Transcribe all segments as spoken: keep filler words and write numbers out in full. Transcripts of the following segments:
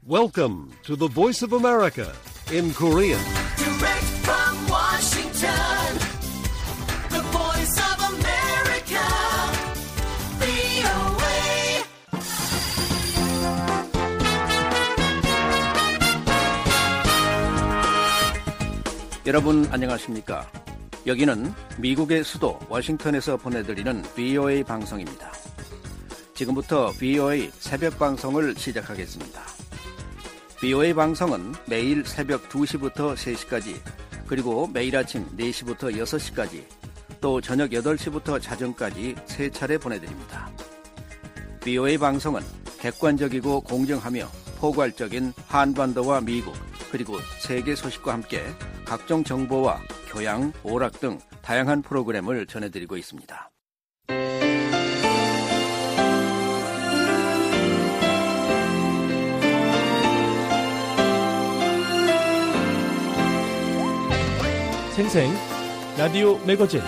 Welcome to the Voice of America in Korean. Direct from Washington, the Voice of America, 브이오에이. 여러분 안녕하십니까? 여기는 미국의 수도 워싱턴에서 보내드리는 브이오에이 방송입니다. 지금부터 브이오에이 새벽 방송을 시작하겠습니다. 브이오에이 방송은 매일 새벽 두 시부터 세 시까지, 그리고 매일 아침 네 시부터 여섯 시까지, 또 저녁 여덟 시부터 자정까지 세 차례 보내드립니다. 브이오에이 방송은 객관적이고 공정하며 포괄적인 한반도와 미국, 그리고 세계 소식과 함께 각종 정보와 교양, 오락 등 다양한 프로그램을 전해드리고 있습니다. 생생 라디오 매거진.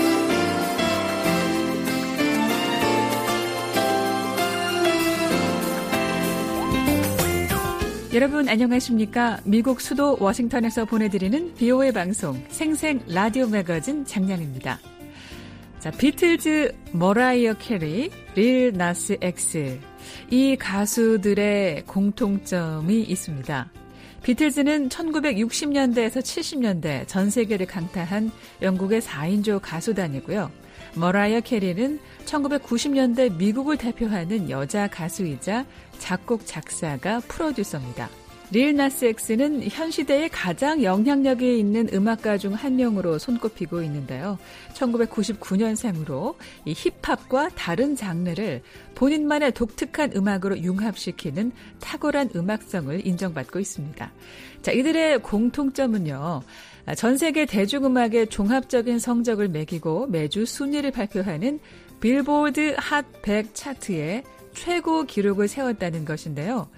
여러분 안녕하십니까? 미국 수도 워싱턴에서 보내드리는 브이오에이 방송 생생 라디오 매거진 장량입니다. 자, 비틀즈, 머라이어 캐리, 릴 나스 엑스, 이 가수들의 공통점이 있습니다. 비틀즈는 천구백육십 년대에서 칠십 년대 전 세계를 강타한 영국의 사 인조 가수단이고요. 머라이어 캐리는 천구백구십 년대 미국을 대표하는 여자 가수이자 작곡, 작사가, 프로듀서입니다. 릴 나스 엑스는 현 시대에 가장 영향력이 있는 음악가 중 한 명으로 손꼽히고 있는데요. 천구백구십구 년생으로 이 힙합과 다른 장르를 본인만의 독특한 음악으로 융합시키는 탁월한 음악성을 인정받고 있습니다. 자, 이들의 공통점은요. 전 세계 대중음악의 종합적인 성적을 매기고 매주 순위를 발표하는 빌보드 핫 백 차트에 최고 기록을 세웠다는 것인데요.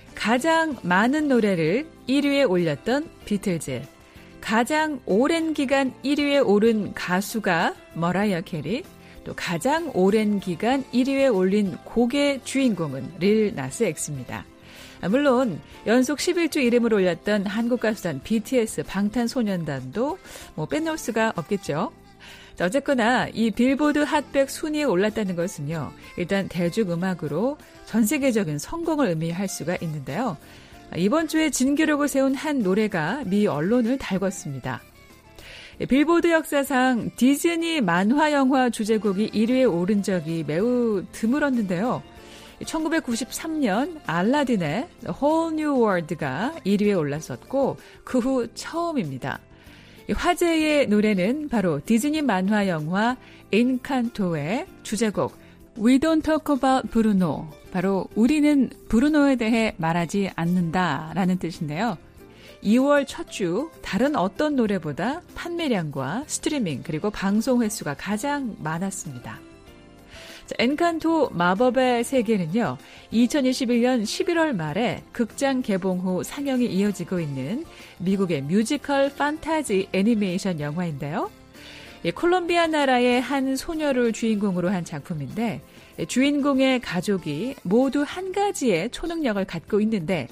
가장 많은 노래를 일 위에 올렸던 비틀즈, 가장 오랜 기간 일 위에 오른 가수가 머라이어 캐리, 또 가장 오랜 기간 일 위에 올린 곡의 주인공은 릴 나스 엑스입니다. 물론 연속 십일 주 이름을 올렸던 한국 가수단 비티에스, 방탄소년단도 뭐 빼놓을 수가 없겠죠. 자, 어쨌거나 이 빌보드 핫백 순위에 올랐다는 것은요, 일단 대중음악으로 전 세계적인 성공을 의미할 수가 있는데요. 이번 주에 진기록을 세운 한 노래가 미 언론을 달궜습니다. 빌보드 역사상 디즈니 만화 영화 주제곡이 일 위에 오른 적이 매우 드물었는데요. 천구백구십삼 년 알라딘의 Whole New World가 일 위에 올랐었고 그 후 처음입니다. 화제의 노래는 바로 디즈니 만화 영화 엔칸토의 주제곡 We Don't Talk About Bruno, 바로 우리는 브루노에 대해 말하지 않는다라는 뜻인데요. 이월 첫 주 다른 어떤 노래보다 판매량과 스트리밍 그리고 방송 횟수가 가장 많았습니다. 자, 엔칸토 마법의 세계는요, 이천이십일 년 십일월 말에 극장 개봉 후 상영이 이어지고 있는 미국의 뮤지컬 판타지 애니메이션 영화인데요. 콜롬비아 나라의 한 소녀를 주인공으로 한 작품인데, 주인공의 가족이 모두 한 가지의 초능력을 갖고 있는데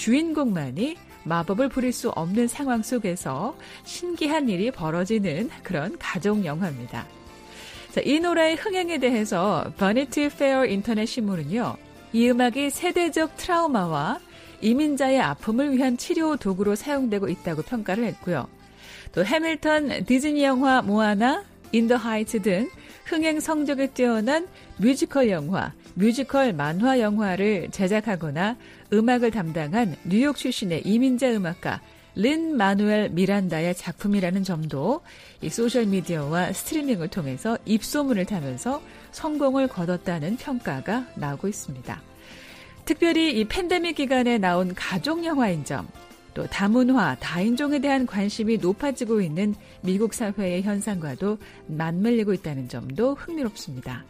주인공만이 마법을 부릴 수 없는 상황 속에서 신기한 일이 벌어지는 그런 가족 영화입니다. 자, 이 노래의 흥행에 대해서 버니티 페어 인터넷 신문은요, 이 음악이 세대적 트라우마와 이민자의 아픔을 위한 치료 도구로 사용되고 있다고 평가를 했고요. 또 해밀턴, 디즈니 영화 모아나, 인더 하이츠 등 흥행 성적이 뛰어난 뮤지컬 영화, 뮤지컬 만화 영화를 제작하거나 음악을 담당한 뉴욕 출신의 이민자 음악가 린 마누엘 미란다의 작품이라는 점도 이 소셜미디어와 스트리밍을 통해서 입소문을 타면서 성공을 거뒀다는 평가가 나오고 있습니다. 특별히 이 팬데믹 기간에 나온 가족 영화인 점, 또 다문화, 다인종에 대한 관심이 높아지고 있는 미국 사회의 현상과도 맞물리고 있다는 점도 흥미롭습니다.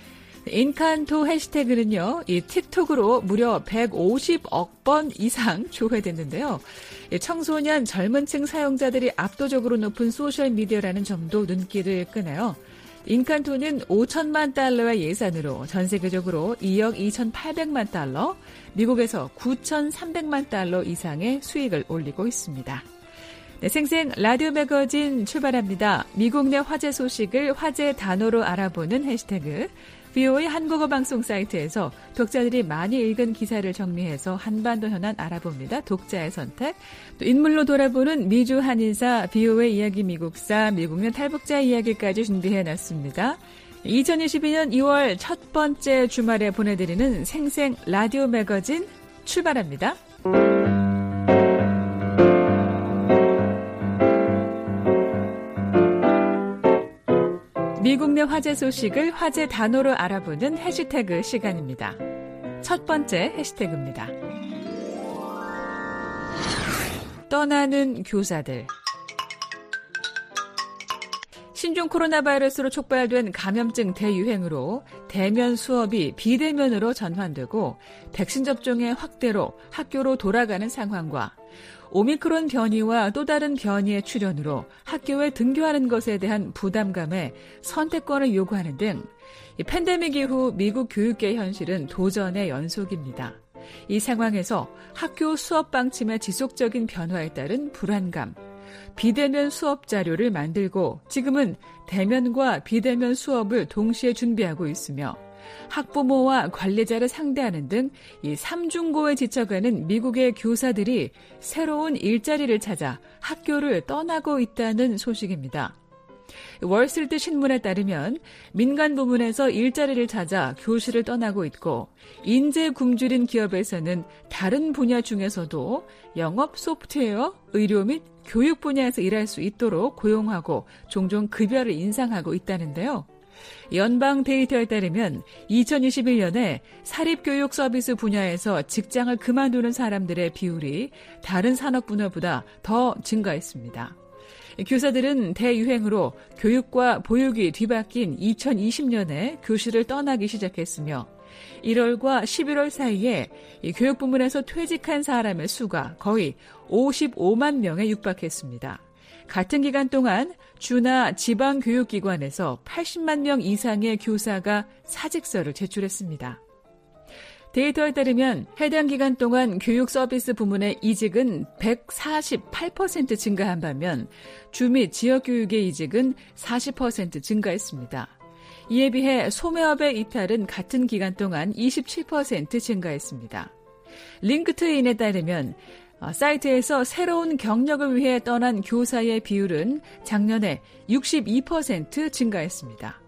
인칸토 해시태그는요, 이 틱톡으로 무려 백오십억 번 이상 조회됐는데요. 청소년, 젊은 층 사용자들이 압도적으로 높은 소셜미디어라는 점도 눈길을 끄네요. 인칸토는 오천만 달러의 예산으로 전 세계적으로 이억 이천팔백만 달러, 미국에서 구천삼백만 달러 이상의 수익을 올리고 있습니다. 네, 생생 라디오 매거진 출발합니다. 미국 내 화제 소식을 화제 단어로 알아보는 해시태그 브이오에이 한국어 방송 사이트에서 독자들이 많이 읽은 기사를 정리해서 한반도 현안 알아봅니다. 독자의 선택. 또 인물로 돌아보는 미주 한인사, 브이오에이 이야기 미국사, 미국년 탈북자 이야기까지 준비해놨습니다. 이천이십이년 이월 첫 번째 주말에 보내드리는 생생 라디오 매거진 출발합니다. 미국 내 화제 소식을 화제 단어로 알아보는 해시태그 시간입니다. 첫 번째 해시태그입니다. 떠나는 교사들. 신종 코로나 바이러스로 촉발된 감염증 대유행으로 대면 수업이 비대면으로 전환되고 백신 접종의 확대로 학교로 돌아가는 상황과 오미크론 변이와 또 다른 변이의 출현으로 학교에 등교하는 것에 대한 부담감에 선택권을 요구하는 등 팬데믹 이후 미국 교육계 현실은 도전의 연속입니다. 이 상황에서 학교 수업 방침의 지속적인 변화에 따른 불안감, 비대면 수업 자료를 만들고 지금은 대면과 비대면 수업을 동시에 준비하고 있으며 학부모와 관리자를 상대하는 등 이 삼중고에 지쳐가는 미국의 교사들이 새로운 일자리를 찾아 학교를 떠나고 있다는 소식입니다. 월스트리트 신문에 따르면 민간 부문에서 일자리를 찾아 교실을 떠나고 있고 인재 굶주린 기업에서는 다른 분야 중에서도 영업, 소프트웨어, 의료 및 교육 분야에서 일할 수 있도록 고용하고 종종 급여를 인상하고 있다는데요. 연방 데이터에 따르면 이천이십일년에 사립교육 서비스 분야에서 직장을 그만두는 사람들의 비율이 다른 산업 분야보다 더 증가했습니다. 교사들은 대유행으로 교육과 보육이 뒤바뀐 이천이십년에 교실을 떠나기 시작했으며 일월과 십일월 사이에 교육 부문에서 퇴직한 사람의 수가 거의 오십오만 명에 육박했습니다. 같은 기간 동안 주나 지방교육기관에서 팔십만 명 이상의 교사가 사직서를 제출했습니다. 데이터에 따르면 해당 기간 동안 교육 서비스 부문의 이직은 백사십팔 퍼센트 증가한 반면 주 및 지역교육의 이직은 사십 퍼센트 증가했습니다. 이에 비해 소매업의 이탈은 같은 기간 동안 이십칠 퍼센트 증가했습니다. 링크트인에 따르면 사이트에서 새로운 경력을 위해 떠난 교사의 비율은 작년에 육십이 퍼센트 증가했습니다.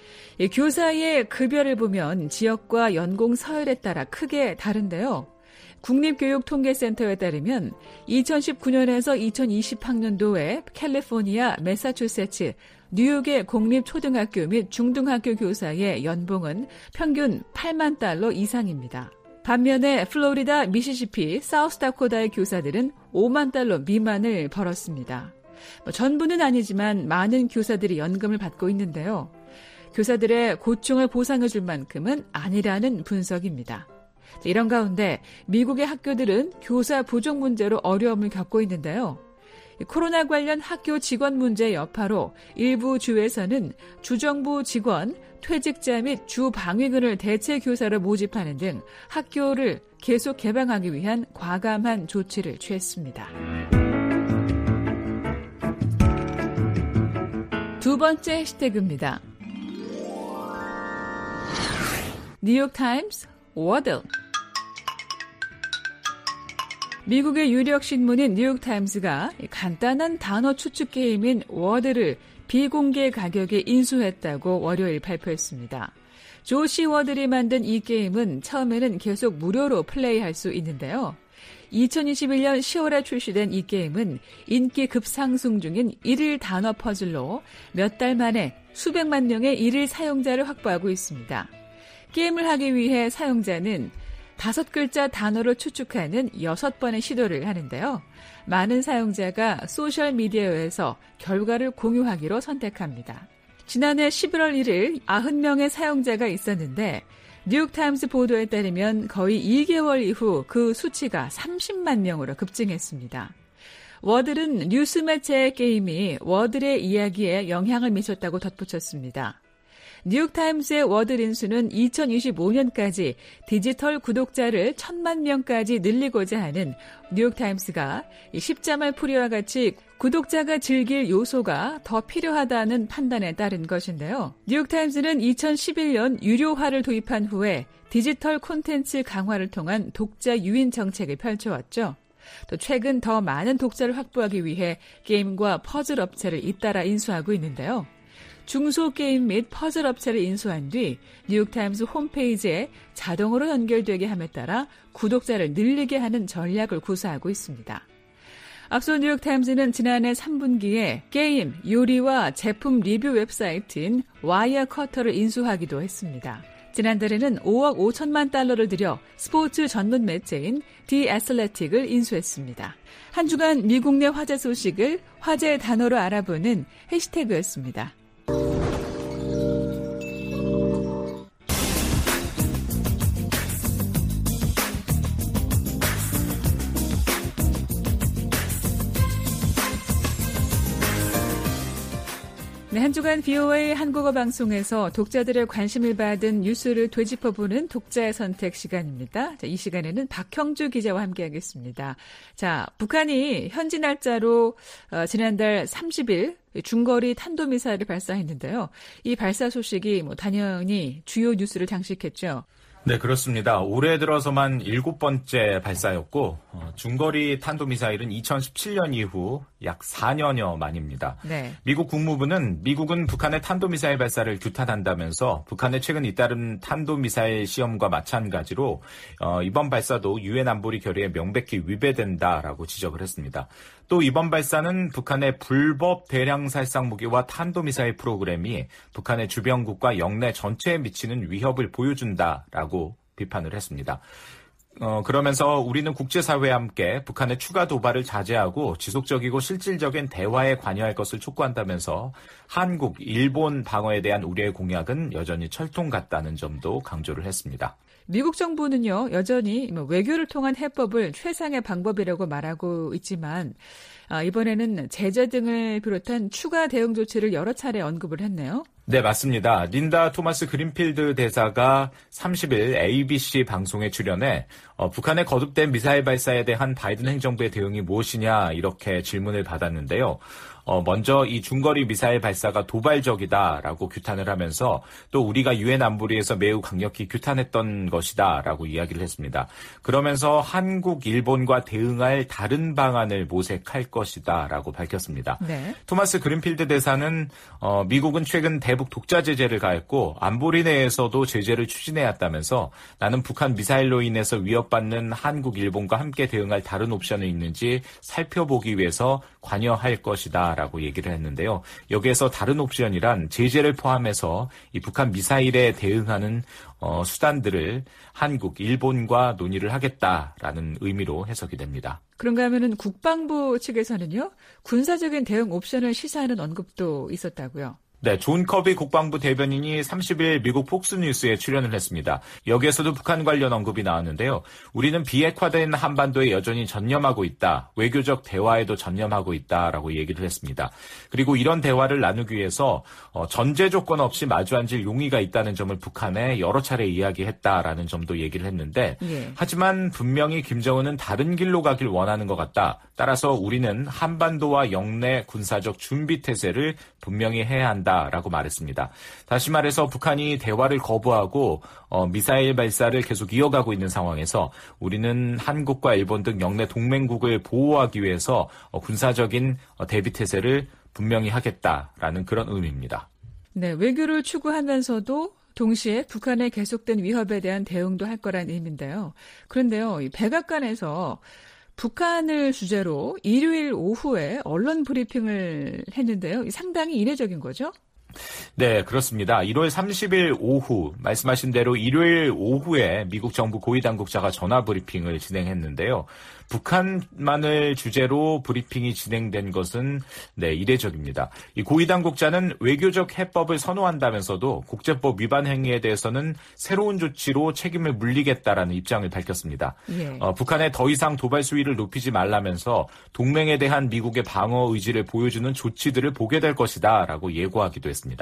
교사의 급여를 보면 지역과 연공 서열에 따라 크게 다른데요. 국립교육통계센터에 따르면 이천십구년에서 이천이십학년도에 캘리포니아, 매사추세츠, 뉴욕의 공립초등학교 및 중등학교 교사의 연봉은 평균 팔만 달러 이상입니다. 반면에 플로리다, 미시시피, 사우스다코다의 교사들은 오만 달러 미만을 벌었습니다. 전부는 아니지만 많은 교사들이 연금을 받고 있는데요. 교사들의 고충을 보상해 줄 만큼은 아니라는 분석입니다. 이런 가운데 미국의 학교들은 교사 부족 문제로 어려움을 겪고 있는데요. 코로나 관련 학교 직원 문제 여파로 일부 주에서는 주정부 직원, 퇴직자 및 주방위군을 대체 교사로 모집하는 등 학교를 계속 개방하기 위한 과감한 조치를 취했습니다. 두 번째 해시태그입니다. 뉴욕타임스 워드. 미국의 유력 신문인 뉴욕타임스가 간단한 단어 추측 게임인 워드를 비공개 가격에 인수했다고 월요일 발표했습니다. 조시 워들이 만든 이 게임은 처음에는 계속 무료로 플레이할 수 있는데요. 이천이십일년 시월에 출시된 이 게임은 인기 급상승 중인 일일 단어 퍼즐로 몇 달 만에 수백만 명의 일일 사용자를 확보하고 있습니다. 게임을 하기 위해 사용자는 다섯 글자 단어를 추측하는 여섯 번의 시도를 하는데요. 많은 사용자가 소셜미디어에서 결과를 공유하기로 선택합니다. 지난해 십일월 일일 구십 명의 사용자가 있었는데 뉴욕타임스 보도에 따르면 거의 이 개월 이후 그 수치가 삼십만 명으로 급증했습니다. 워들은 뉴스 매체의 게임이 워들의 이야기에 영향을 미쳤다고 덧붙였습니다. 뉴욕타임스의 워드린수는 이천이십오 년까지 디지털 구독자를 천만 명까지 늘리고자 하는 뉴욕타임스가 십자말 풀이와 같이 구독자가 즐길 요소가 더 필요하다는 판단에 따른 것인데요. 뉴욕타임스는 이천십일 년 유료화를 도입한 후에 디지털 콘텐츠 강화를 통한 독자 유인 정책을 펼쳐왔죠. 또 최근 더 많은 독자를 확보하기 위해 게임과 퍼즐 업체를 잇따라 인수하고 있는데요. 중소게임 및 퍼즐 업체를 인수한 뒤 뉴욕타임스 홈페이지에 자동으로 연결되게 함에 따라 구독자를 늘리게 하는 전략을 구사하고 있습니다. 앞서 뉴욕타임스는 지난해 삼 분기에 게임, 요리와 제품 리뷰 웹사이트인 와이어커터를 인수하기도 했습니다. 지난달에는 오억 오천만 달러를 들여 스포츠 전문 매체인 디 애슬레틱을 인수했습니다. 한 주간 미국 내 화제 소식을 화제의 단어로 알아보는 해시태그였습니다. 네, 한 주간 비오에이 한국어 방송에서 독자들의 관심을 받은 뉴스를 되짚어보는 독자의 선택 시간입니다. 자, 이 시간에는 박형주 기자와 함께하겠습니다. 자, 북한이 현지 날짜로 어, 지난달 삼십 일 중거리 탄도미사일을 발사했는데요. 이 발사 소식이 뭐 당연히 주요 뉴스를 장식했죠. 네, 그렇습니다. 올해 들어서만 일곱 번째 발사였고 어, 중거리 탄도미사일은 이천십칠 년 이후 약 사 년여 만입니다. 네. 미국 국무부는 미국은 북한의 탄도미사일 발사를 규탄한다면서 북한의 최근 잇따른 탄도미사일 시험과 마찬가지로 어, 이번 발사도 유엔 안보리 결의에 명백히 위배된다라고 지적을 했습니다. 또 이번 발사는 북한의 불법 대량 살상 무기와 탄도미사일 프로그램이 북한의 주변국과 영내 전체에 미치는 위협을 보여준다라고 비판을 했습니다. 어, 그러면서 우리는 국제사회와 함께 북한의 추가 도발을 자제하고 지속적이고 실질적인 대화에 관여할 것을 촉구한다면서 한국, 일본 방어에 대한 우리의 공약은 여전히 철통 같다는 점도 강조를 했습니다. 미국 정부는요, 여전히 외교를 통한 해법을 최상의 방법이라고 말하고 있지만 이번에는 제재 등을 비롯한 추가 대응 조치를 여러 차례 언급을 했네요. 네, 맞습니다. 린다 토마스 그린필드 대사가 삼십 일 에이비씨 방송에 출연해 어, 북한의 거듭된 미사일 발사에 대한 바이든 행정부의 대응이 무엇이냐 이렇게 질문을 받았는데요. 어, 먼저 이 중거리 미사일 발사가 도발적이다라고 규탄을 하면서 또 우리가 유엔 안보리에서 매우 강력히 규탄했던 것이다라고 이야기를 했습니다. 그러면서 한국, 일본과 대응할 다른 방안을 모색할 것이다라고 밝혔습니다. 네. 토마스 그린필드 대사는 어, 미국은 최근 대북 독자 제재를 가했고 안보리 내에서도 제재를 추진해왔다면서 나는 북한 미사일로 인해서 위협받는 한국, 일본과 함께 대응할 다른 옵션이 있는지 살펴보기 위해서 관여할 것이다 라고 얘기를 했는데요. 여기에서 다른 옵션이란 제재를 포함해서 이 북한 미사일에 대응하는 어, 수단들을 한국, 일본과 논의를 하겠다라는 의미로 해석이 됩니다. 그런가 하면은 국방부 측에서는요, 군사적인 대응 옵션을 시사하는 언급도 있었다고요. 네, 존 커비 국방부 대변인이 삼십 일 미국 폭스뉴스에 출연을 했습니다. 여기에서도 북한 관련 언급이 나왔는데요. 우리는 비핵화된 한반도에 여전히 전념하고 있다. 외교적 대화에도 전념하고 있다라고 얘기를 했습니다. 그리고 이런 대화를 나누기 위해서 전제 조건 없이 마주 앉을 용의가 있다는 점을 북한에 여러 차례 이야기했다라는 점도 얘기를 했는데 예. 하지만 분명히 김정은은 다른 길로 가길 원하는 것 같다. 따라서 우리는 한반도와 영내 군사적 준비 태세를 분명히 해야 한다. 라고 말했습니다. 다시 말해서 북한이 대화를 거부하고 어, 미사일 발사를 계속 이어가고 있는 상황에서 우리는 한국과 일본 등 영내 동맹국을 보호하기 위해서 어, 군사적인 어, 대비 태세를 분명히 하겠다라는 그런 의미입니다. 네, 외교를 추구하면서도 동시에 북한의 계속된 위협에 대한 대응도 할 거란 의미인데요. 그런데요, 이 백악관에서 북한을 주제로 일요일 오후에 언론 브리핑을 했는데요. 상당히 이례적인 거죠? 네, 그렇습니다. 일월 삼십일 오후 말씀하신 대로 일요일 오후에 미국 정부 고위 당국자가 전화 브리핑을 진행했는데요. 북한만을 주제로 브리핑이 진행된 것은 네, 이례적입니다. 이 고위 당국자는 외교적 해법을 선호한다면서도 국제법 위반 행위에 대해서는 새로운 조치로 책임을 물리겠다라는 입장을 밝혔습니다. 예. 어, 북한에 더 이상 도발 수위를 높이지 말라면서 동맹에 대한 미국의 방어 의지를 보여주는 조치들을 보게 될 것이다라고 예고하기도 했습니다.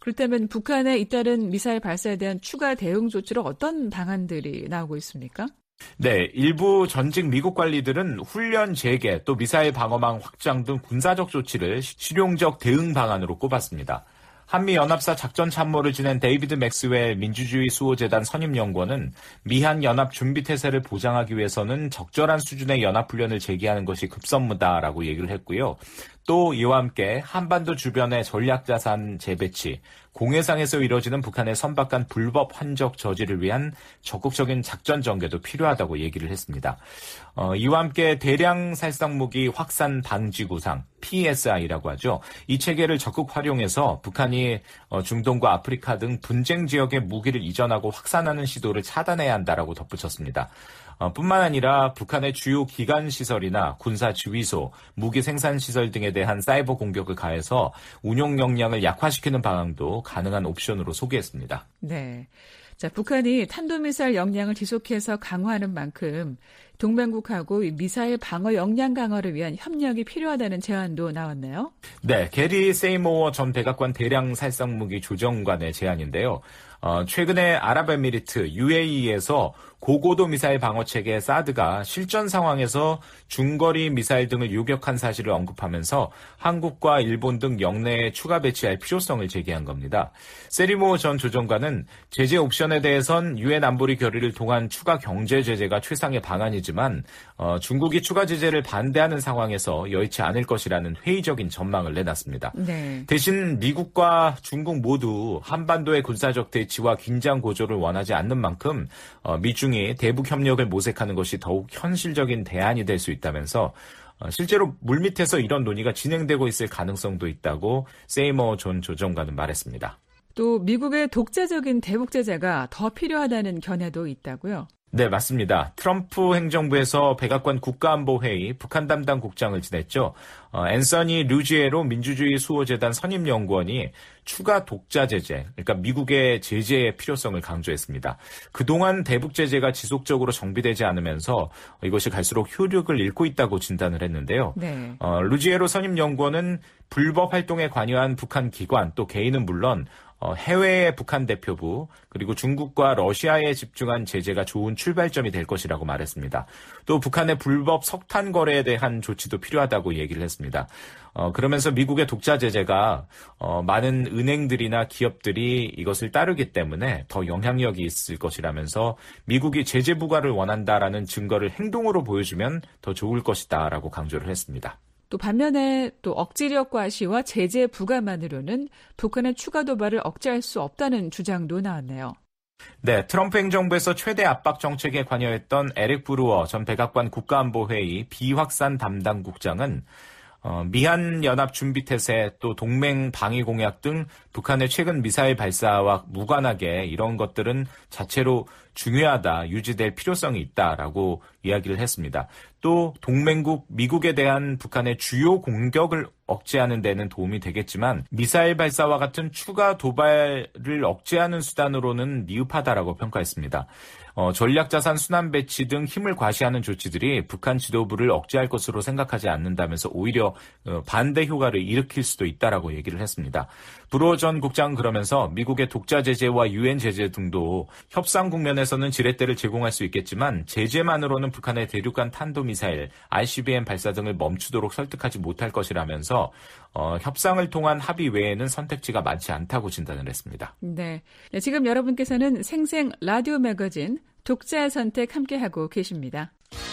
그렇다면 북한의 잇따른 미사일 발사에 대한 추가 대응 조치로 어떤 방안들이 나오고 있습니까? 네, 일부 전직 미국 관리들은 훈련 재개 또 미사일 방어망 확장 등 군사적 조치를 실용적 대응 방안으로 꼽았습니다. 한미연합사 작전참모를 지낸 데이비드 맥스웰 민주주의 수호재단 선임연구원은 미한 연합 준비태세를 보장하기 위해서는 적절한 수준의 연합훈련을 재개하는 것이 급선무다라고 얘기를 했고요. 또 이와 함께 한반도 주변의 전략자산 재배치, 공해상에서 이뤄지는 북한의 선박간 불법 환적 저지를 위한 적극적인 작전 전개도 필요하다고 얘기를 했습니다. 어, 이와 함께 대량 살상무기 확산 방지 구상, 피에스아이라고 하죠. 이 체계를 적극 활용해서 북한이 어, 중동과 아프리카 등 분쟁 지역에 무기를 이전하고 확산하는 시도를 차단해야 한다라고 덧붙였습니다. 어, 뿐만 아니라 북한의 주요 기관 시설이나 군사 지휘소, 무기 생산 시설 등에 대한 사이버 공격을 가해서 운용 역량을 약화시키는 방안도 가능한 옵션으로 소개했습니다. 네. 자, 북한이 탄도미사일 역량을 지속해서 강화하는 만큼 동맹국하고 미사일 방어 역량 강화를 위한 협력이 필요하다는 제안도 나왔네요. 네, 게리 세이모어 전 백악관 대량 살상무기 조정관의 제안인데요. 어, 최근에 아랍에미리트 유에이이에서 고고도 미사일 방어체계 사드가 실전 상황에서 중거리 미사일 등을 요격한 사실을 언급하면서 한국과 일본 등 영내에 추가 배치할 필요성을 제기한 겁니다. 세리모 전 조정관은 제재 옵션에 대해선 유엔 안보리 결의를 통한 추가 경제 제재가 최상의 방안이지만 어, 중국이 추가 제재를 반대하는 상황에서 여의치 않을 것이라는 회의적인 전망을 내놨습니다. 네. 대신 미국과 중국 모두 한반도의 군사적 대치와 긴장 고조를 원하지 않는 만큼 어, 미중이 대북 협력을 모색하는 것이 더욱 현실적인 대안이 될 수 있다면서 어, 실제로 물밑에서 이런 논의가 진행되고 있을 가능성도 있다고 세이머 존 조정관은 말했습니다. 또 미국의 독자적인 대북 제재가 더 필요하다는 견해도 있다고요? 네, 맞습니다. 트럼프 행정부에서 백악관 국가안보회의 북한 담당 국장을 지냈죠. 어, 앤서니 루지에로 민주주의 수호재단 선임연구원이 추가 독자 제재, 그러니까 미국의 제재의 필요성을 강조했습니다. 그동안 대북 제재가 지속적으로 정비되지 않으면서 이것이 갈수록 효력을 잃고 있다고 진단을 했는데요. 네. 어, 루지에로 선임연구원은 불법 활동에 관여한 북한 기관 또 개인은 물론 어, 해외의 북한 대표부 그리고 중국과 러시아에 집중한 제재가 좋은 출발점이 될 것이라고 말했습니다. 또 북한의 불법 석탄 거래에 대한 조치도 필요하다고 얘기를 했습니다. 어, 그러면서 미국의 독자 제재가 어, 많은 은행들이나 기업들이 이것을 따르기 때문에 더 영향력이 있을 것이라면서 미국이 제재 부과를 원한다라는 증거를 행동으로 보여주면 더 좋을 것이다라고 강조를 했습니다. 또 반면에 또 억지력 과시와 제재 부과만으로는 북한의 추가 도발을 억제할 수 없다는 주장도 나왔네요. 네, 트럼프 행정부에서 최대 압박 정책에 관여했던 에릭 브루어 전 백악관 국가안보회의 비확산 담당 국장은 어, 미한연합준비태세 또 동맹 방위공약 등 북한의 최근 미사일 발사와 무관하게 이런 것들은 자체로 중요하다, 유지될 필요성이 있다라고 이야기를 했습니다. 또 동맹국 미국에 대한 북한의 주요 공격을 억제하는 데는 도움이 되겠지만 미사일 발사와 같은 추가 도발을 억제하는 수단으로는 미흡하다라고 평가했습니다. 어, 전략자산 순환 배치 등 힘을 과시하는 조치들이 북한 지도부를 억제할 것으로 생각하지 않는다면서 오히려 어, 반대 효과를 일으킬 수도 있다라고 얘기를 했습니다. 브루어 전 국장은 그러면서 미국의 독자 제재와 유엔 제재 등도 협상 국면에서는 지렛대를 제공할 수 있겠지만 제재만으로는 북한의 대륙간 탄도미사일, 아이씨비엠 발사 등을 멈추도록 설득하지 못할 것이라면서 어, 협상을 통한 합의 외에는 선택지가 많지 않다고 진단을 했습니다. 네, 네 지금 여러분께서는 생생 라디오 매거진 독자의 선택 함께하고 계십니다.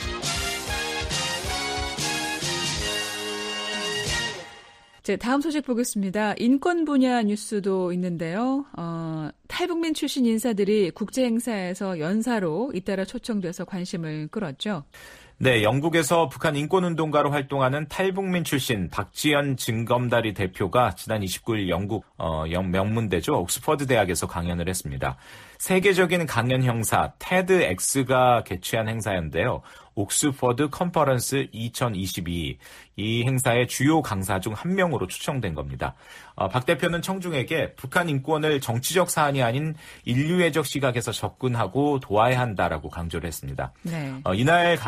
네, 다음 소식 보겠습니다. 인권 분야 뉴스도 있는데요. 어, 탈북민 출신 인사들이 국제행사에서 연사로 잇따라 초청돼서 관심을 끌었죠. 네, 영국에서 북한 인권운동가로 활동하는 탈북민 출신 박지연 진검다리 대표가 지난 이십구일 영국 어, 명문대죠. 옥스퍼드 대학에서 강연을 했습니다. 세계적인 강연 형사 테드엑스가 개최한 행사였는데요. 옥스퍼드 컨퍼런스 이천이십이 이 행사의 주요 강사 중 한 명으로 초청된 겁니다. 어, 박 대표는 청중에게 북한 인권을 정치적 사안이 아닌 인류애적 시각에서 접근하고 도와야 한다라고 강조를 했습니다. 네. 어, 이날 강연은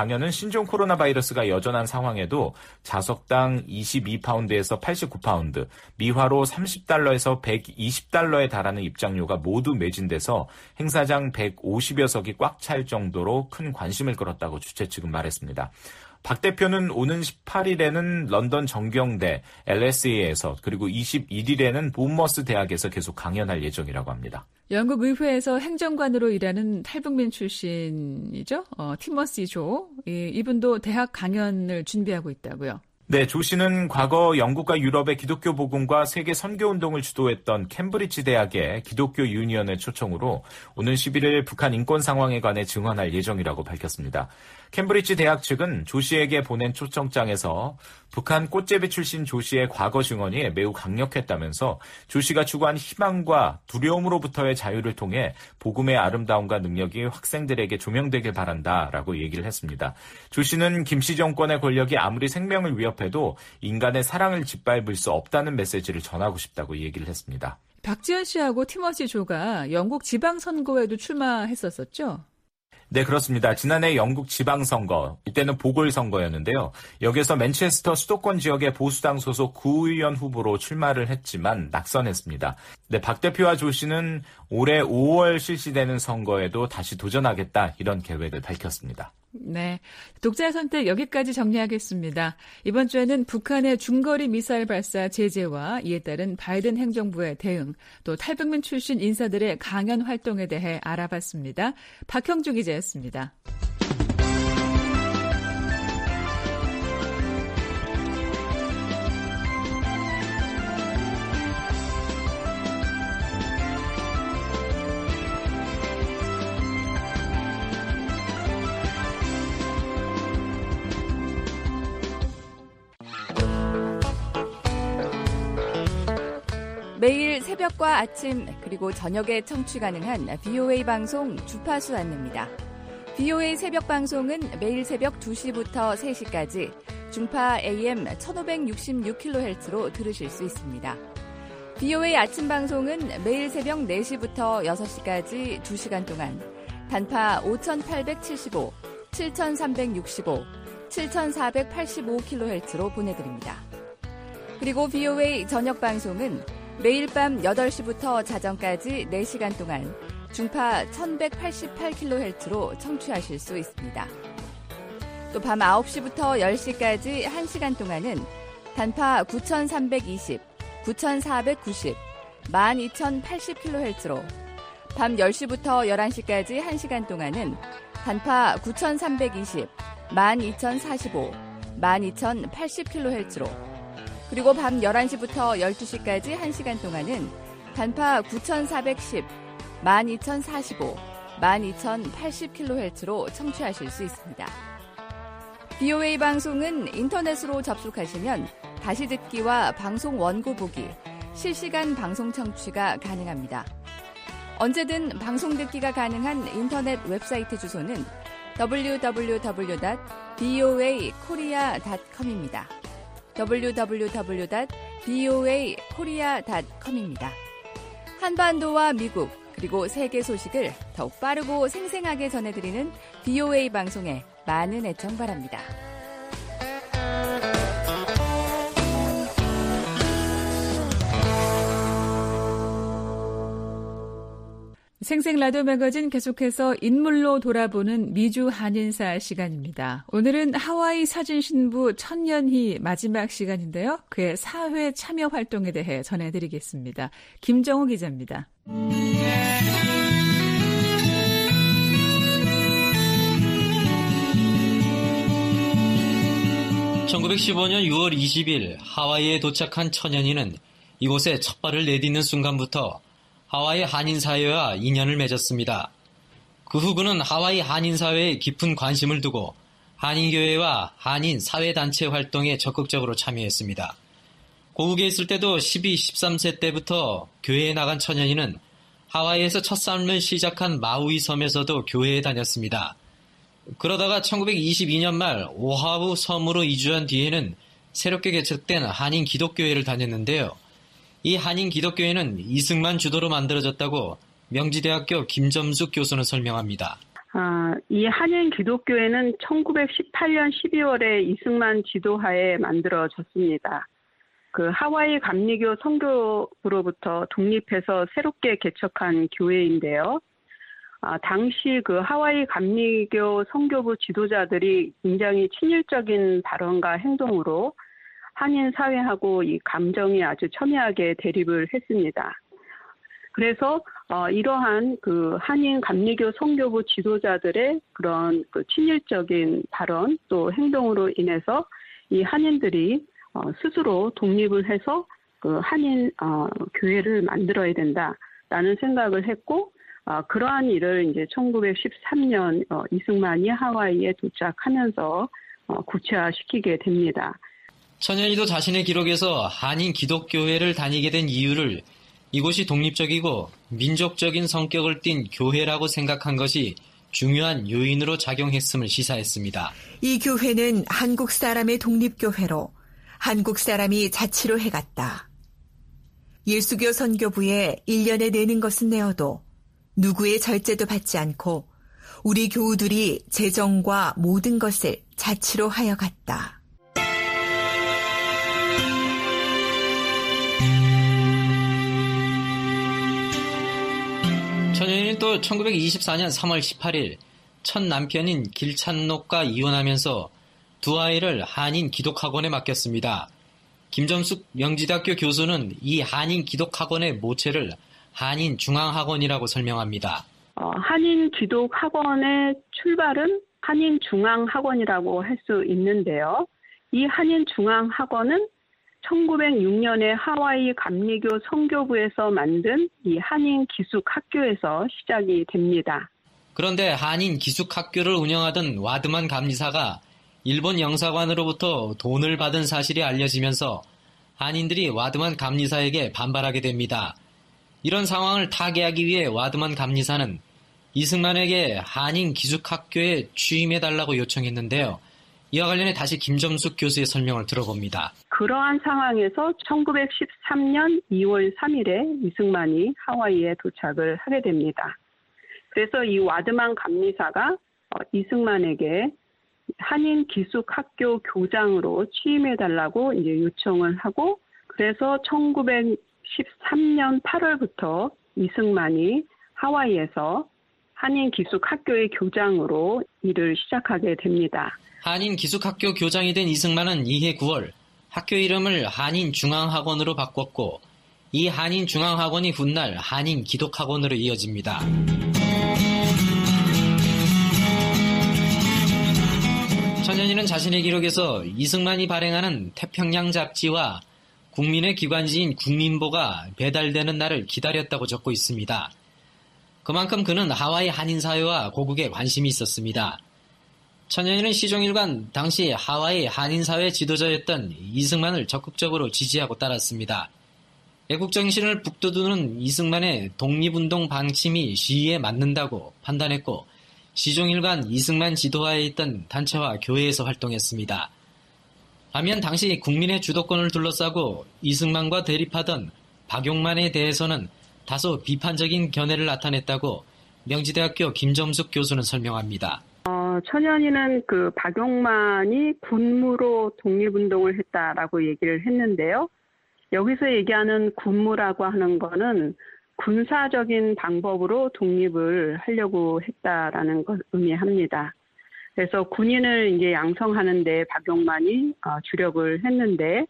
신종 코로나 바이러스가 여전한 상황에도 자석당 이십이 파운드에서 팔십구 파운드, 미화로 삼십 달러에서 백이십 달러에 달하는 입장료가 모두 매진돼서 행사장 백오십여 석이 꽉 찰 정도로 큰 관심을 끌었다고 주최 측은 말했습니다. 박 대표는 오는 십팔 일에는 런던 정경대, 엘에스에이에서 그리고 이십일 일에는 본머스 대학에서 계속 강연할 예정이라고 합니다. 영국 의회에서 행정관으로 일하는 탈북민 출신이죠. 어, 티머시 조. 이, 이분도 대학 강연을 준비하고 있다고요. 네, 조 씨는 과거 영국과 유럽의 기독교 복음과 세계 선교 운동을 주도했던 캠브리지 대학의 기독교 유니언의 초청으로 오는 십일 일 북한 인권 상황에 관해 증언할 예정이라고 밝혔습니다. 캠브리지 대학 측은 조 씨에게 보낸 초청장에서 북한 꽃제비 출신 조 씨의 과거 증언이 매우 강력했다면서 조 씨가 추구한 희망과 두려움으로부터의 자유를 통해 복음의 아름다움과 능력이 학생들에게 조명되길 바란다라고 얘기를 했습니다. 조 씨는 김씨 정권의 권력이 아무리 생명을 위협해도 인간의 사랑을 짓밟을 수 없다는 메시지를 전하고 싶다고 얘기를 했습니다. 박지원 씨하고 티머시 조가 영국 지방선거에도 출마했었었죠? 네, 그렇습니다. 지난해 영국 지방선거, 이때는 보궐선거였는데요. 여기서 맨체스터 수도권 지역의 보수당 소속 구의원 후보로 출마를 했지만 낙선했습니다. 네, 박 대표와 조 씨는 올해 오월 실시되는 선거에도 다시 도전하겠다, 이런 계획을 밝혔습니다. 네, 독자의 선택 여기까지 정리하겠습니다. 이번 주에는 북한의 중거리 미사일 발사 제재와 이에 따른 바이든 행정부의 대응, 또 탈북민 출신 인사들의 강연 활동에 대해 알아봤습니다. 박형주 기자였습니다. 매일 새벽과 아침 그리고 저녁에 청취 가능한 비오에이 방송 주파수 안내입니다. 비오에이 새벽 방송은 매일 새벽 두 시부터 세 시까지 중파 에이엠 천오백육십육 킬로헤르츠로 들으실 수 있습니다. 비오에이 아침 방송은 매일 새벽 네 시부터 여섯 시까지 두 시간 동안 단파 오천팔백칠십오, 칠천삼백육십오, 칠천사백팔십오 킬로헤르츠로 보내드립니다. 그리고 비오에이 저녁 방송은 매일 밤 여덟 시부터 자정까지 네 시간 동안 중파 천백팔십팔 킬로헤르츠로 청취하실 수 있습니다. 또 밤 아홉 시부터 열 시까지 한 시간 동안은 단파 구천삼백이십, 구천사백구십, 만 이천팔십 킬로헤르츠로 밤 열 시부터 열한 시까지 한 시간 동안은 단파 구천삼백이십, 만 이천사십오, 만 이천팔십 킬로헤르츠로 그리고 밤 열한 시부터 열두 시까지 한 시간 동안은 단파 구천사백십, 만 이천사십오, 만 이천팔십 킬로헤르츠로 청취하실 수 있습니다. 비오에이 방송은 인터넷으로 접속하시면 다시 듣기와 방송 원고 보기, 실시간 방송 청취가 가능합니다. 언제든 방송 듣기가 가능한 인터넷 웹사이트 주소는 더블유 더블유 더블유 닷 비오에이 코리아 닷 컴입니다. 더블유 더블유 더블유 닷 비오에이 코리아 닷 컴입니다. 한반도와 미국 그리고 세계 소식을 더욱 빠르고 생생하게 전해드리는 비오에이 방송에 많은 애청 바랍니다. 생생 라디오 매거진 계속해서 인물로 돌아보는 미주 한인사 시간입니다. 오늘은 하와이 사진신부 천연희 마지막 시간인데요. 그의 사회 참여 활동에 대해 전해드리겠습니다. 김정우 기자입니다. 천구백십오 년 유월 이십일 하와이에 도착한 천연희는 이곳에 첫 발을 내딛는 순간부터 하와이 한인사회와 인연을 맺었습니다. 그 후 그는 하와이 한인사회에 깊은 관심을 두고 한인교회와 한인 사회단체 활동에 적극적으로 참여했습니다. 고국에 있을 때도 십이, 십삼 세 때부터 교회에 나간 천연희는 하와이에서 첫 삶을 시작한 마우이 섬에서도 교회에 다녔습니다. 그러다가 천구백이십이 년 말 오하우 섬으로 이주한 뒤에는 새롭게 개척된 한인 기독교회를 다녔는데요. 이 한인 기독교회는 이승만 주도로 만들어졌다고 명지대학교 김점숙 교수는 설명합니다. 아, 이 한인 기독교회는 천구백십팔 년 십이월에 이승만 지도하에 만들어졌습니다. 그 하와이 감리교 선교부로부터 독립해서 새롭게 개척한 교회인데요. 아, 당시 그 하와이 감리교 선교부 지도자들이 굉장히 친일적인 발언과 행동으로 한인 사회하고 이 감정이 아주 첨예하게 대립을 했습니다. 그래서 어, 이러한 그 한인 감리교 선교부 지도자들의 그런 그 친일적인 발언 또 행동으로 인해서 이 한인들이 어, 스스로 독립을 해서 그 한인 어, 교회를 만들어야 된다라는 생각을 했고 어, 그러한 일을 이제 천구백십삼 년 어, 이승만이 하와이에 도착하면서 어, 구체화시키게 됩니다. 천연이도 자신의 기록에서 한인 기독교회를 다니게 된 이유를 이곳이 독립적이고 민족적인 성격을 띤 교회라고 생각한 것이 중요한 요인으로 작용했음을 시사했습니다. 이 교회는 한국 사람의 독립교회로 한국 사람이 자치로 해갔다. 예수교 선교부에 일 년에 내는 것은 내어도 누구의 절제도 받지 않고 우리 교우들이 재정과 모든 것을 자치로 하여 갔다. 천연이는 또 천구백이십사 년 삼월 십팔일 첫 남편인 길찬록과 이혼하면서 두 아이를 한인 기독학원에 맡겼습니다. 김점숙 명지대학교 교수는 이 한인 기독학원의 모체를 한인 중앙학원이라고 설명합니다. 어, 한인 기독학원의 출발은 한인 중앙학원이라고 할 수 있는데요. 이 한인 중앙학원은 천구백육 년에 하와이 감리교 선교부에서 만든 이 한인 기숙학교에서 시작이 됩니다. 그런데 한인 기숙학교를 운영하던 와드만 감리사가 일본 영사관으로부터 돈을 받은 사실이 알려지면서 한인들이 와드만 감리사에게 반발하게 됩니다. 이런 상황을 타개하기 위해 와드만 감리사는 이승만에게 한인 기숙학교에 취임해달라고 요청했는데요. 이와 관련해 다시 김점숙 교수의 설명을 들어봅니다. 그러한 상황에서 천구백십삼 년 이월 삼일에 이승만이 하와이에 도착을 하게 됩니다. 그래서 이 와드만 감리사가 이승만에게 한인 기숙학교 교장으로 취임해달라고 이제 요청을 하고, 그래서 천구백십삼 년 팔월부터 이승만이 하와이에서 한인 기숙학교의 교장으로 일을 시작하게 됩니다. 한인 기숙학교 교장이 된 이승만은 이해 구월 학교 이름을 한인 중앙학원으로 바꿨고, 이 한인 중앙학원이 훗날 한인 기독학원으로 이어집니다. 천연이는 자신의 기록에서 이승만이 발행하는 태평양 잡지와 국민의 기관지인 국민보가 배달되는 날을 기다렸다고 적고 있습니다. 그만큼 그는 하와이 한인사회와 고국에 관심이 있었습니다. 천연이는 시종일관 당시 하와이 한인사회 지도자였던 이승만을 적극적으로 지지하고 따랐습니다. 애국정신을 북돋우는 이승만의 독립운동 방침이 시위에 맞는다고 판단했고, 시종일관 이승만 지도하에 있던 단체와 교회에서 활동했습니다. 반면 당시 국민의 주도권을 둘러싸고 이승만과 대립하던 박용만에 대해서는 다소 비판적인 견해를 나타냈다고 명지대학교 김점숙 교수는 설명합니다. 어, 천연이는 그 박용만이 군무로 독립운동을 했다라고 얘기를 했는데요. 여기서 얘기하는 군무라고 하는 거는 군사적인 방법으로 독립을 하려고 했다라는 걸 의미합니다. 그래서 군인을 이제 양성하는 데 박용만이 어, 주력을 했는데,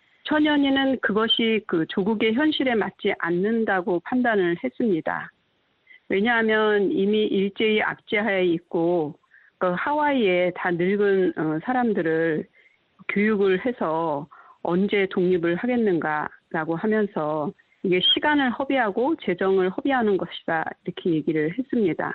천연이는 그것이 그 조국의 현실에 맞지 않는다고 판단을 했습니다. 왜냐하면 이미 일제히 압제하에 있고 그 하와이에 다 늙은 어, 사람들을 교육을 해서 언제 독립을 하겠는가라고 하면서 이게 시간을 허비하고 재정을 허비하는 것이다, 이렇게 얘기를 했습니다.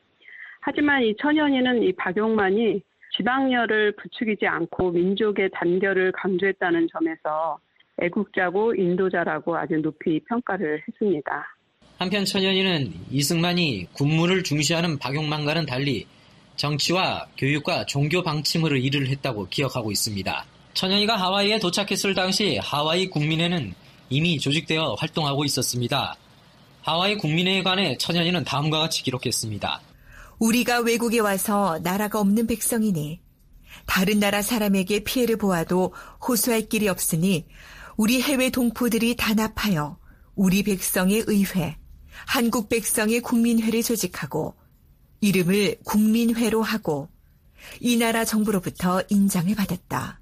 하지만 이 천연이는 이 박용만이 지방열을 부추기지 않고 민족의 단결을 강조했다는 점에서 애국자고 인도자라고 아주 높이 평가를 했습니다. 한편 천연이는 이승만이 군무를 중시하는 박용만과는 달리 정치와 교육과 종교 방침으로 일을 했다고 기억하고 있습니다. 천연이가 하와이에 도착했을 당시 하와이 국민회는 이미 조직되어 활동하고 있었습니다. 하와이 국민회에 관해 천연이는 다음과 같이 기록했습니다. 우리가 외국에 와서 나라가 없는 백성이니 다른 나라 사람에게 피해를 보아도 호소할 길이 없으니 우리 해외 동포들이 단합하여 우리 백성의 의회, 한국 백성의 국민회를 조직하고 이름을 국민회로 하고 이 나라 정부로부터 인정을 받았다.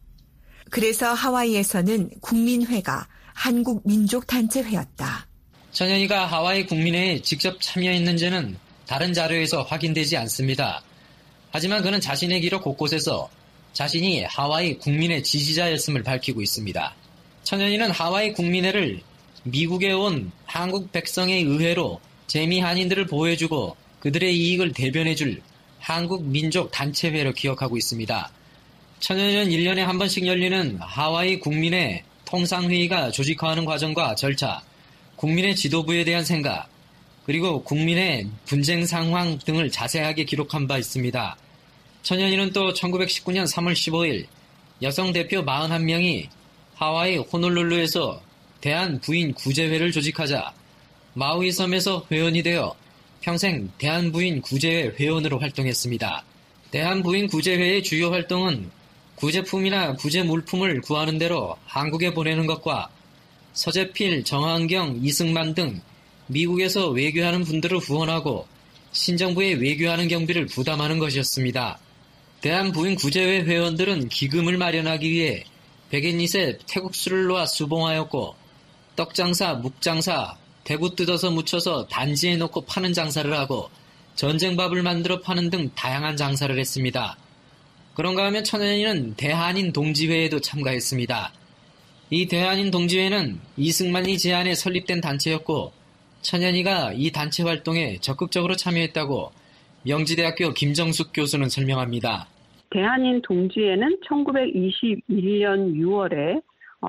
그래서 하와이에서는 국민회가 한국민족단체회였다. 천연이가 하와이 국민회에 직접 참여했는지는 다른 자료에서 확인되지 않습니다. 하지만 그는 자신의 기록 곳곳에서 자신이 하와이 국민회 지지자였음을 밝히고 있습니다. 천연이는 하와이 국민회를 미국에 온 한국 백성의 의회로 재미 한인들을 보호해주고 그들의 이익을 대변해줄 한국민족단체회로 기억하고 있습니다. 천연이는 일 년에 한 번씩 열리는 하와이 국민회 통상회의가 조직화하는 과정과 절차, 국민의 지도부에 대한 생각, 그리고 국민의 분쟁 상황 등을 자세하게 기록한 바 있습니다. 천연이는 또 천구백십구 년 삼월 십오일 여성 대표 사십일 명이 하와이 호놀룰루에서 대한부인 구제회를 조직하자 마우이 섬에서 회원이 되어 평생 대한부인 구제회 회원으로 활동했습니다. 대한부인 구제회의 주요 활동은 구제품이나 구제 물품을 구하는 대로 한국에 보내는 것과 서재필, 정한경, 이승만 등 미국에서 외교하는 분들을 후원하고 신정부에 외교하는 경비를 부담하는 것이었습니다. 대한부인 구제회 회원들은 기금을 마련하기 위해 백인잇에 태국수를 놓아 수봉하였고 떡장사, 묵장사, 대구 뜯어서 묻혀서 단지에 놓고 파는 장사를 하고 전쟁밥을 만들어 파는 등 다양한 장사를 했습니다. 그런가 하면 천연이는 대한인 동지회에도 참가했습니다. 이 대한인 동지회는 이승만이 제안에 설립된 단체였고 천연이가 이 단체 활동에 적극적으로 참여했다고 명지대학교 김정숙 교수는 설명합니다. 대한인 동지회는 천구백이십일 년 유월에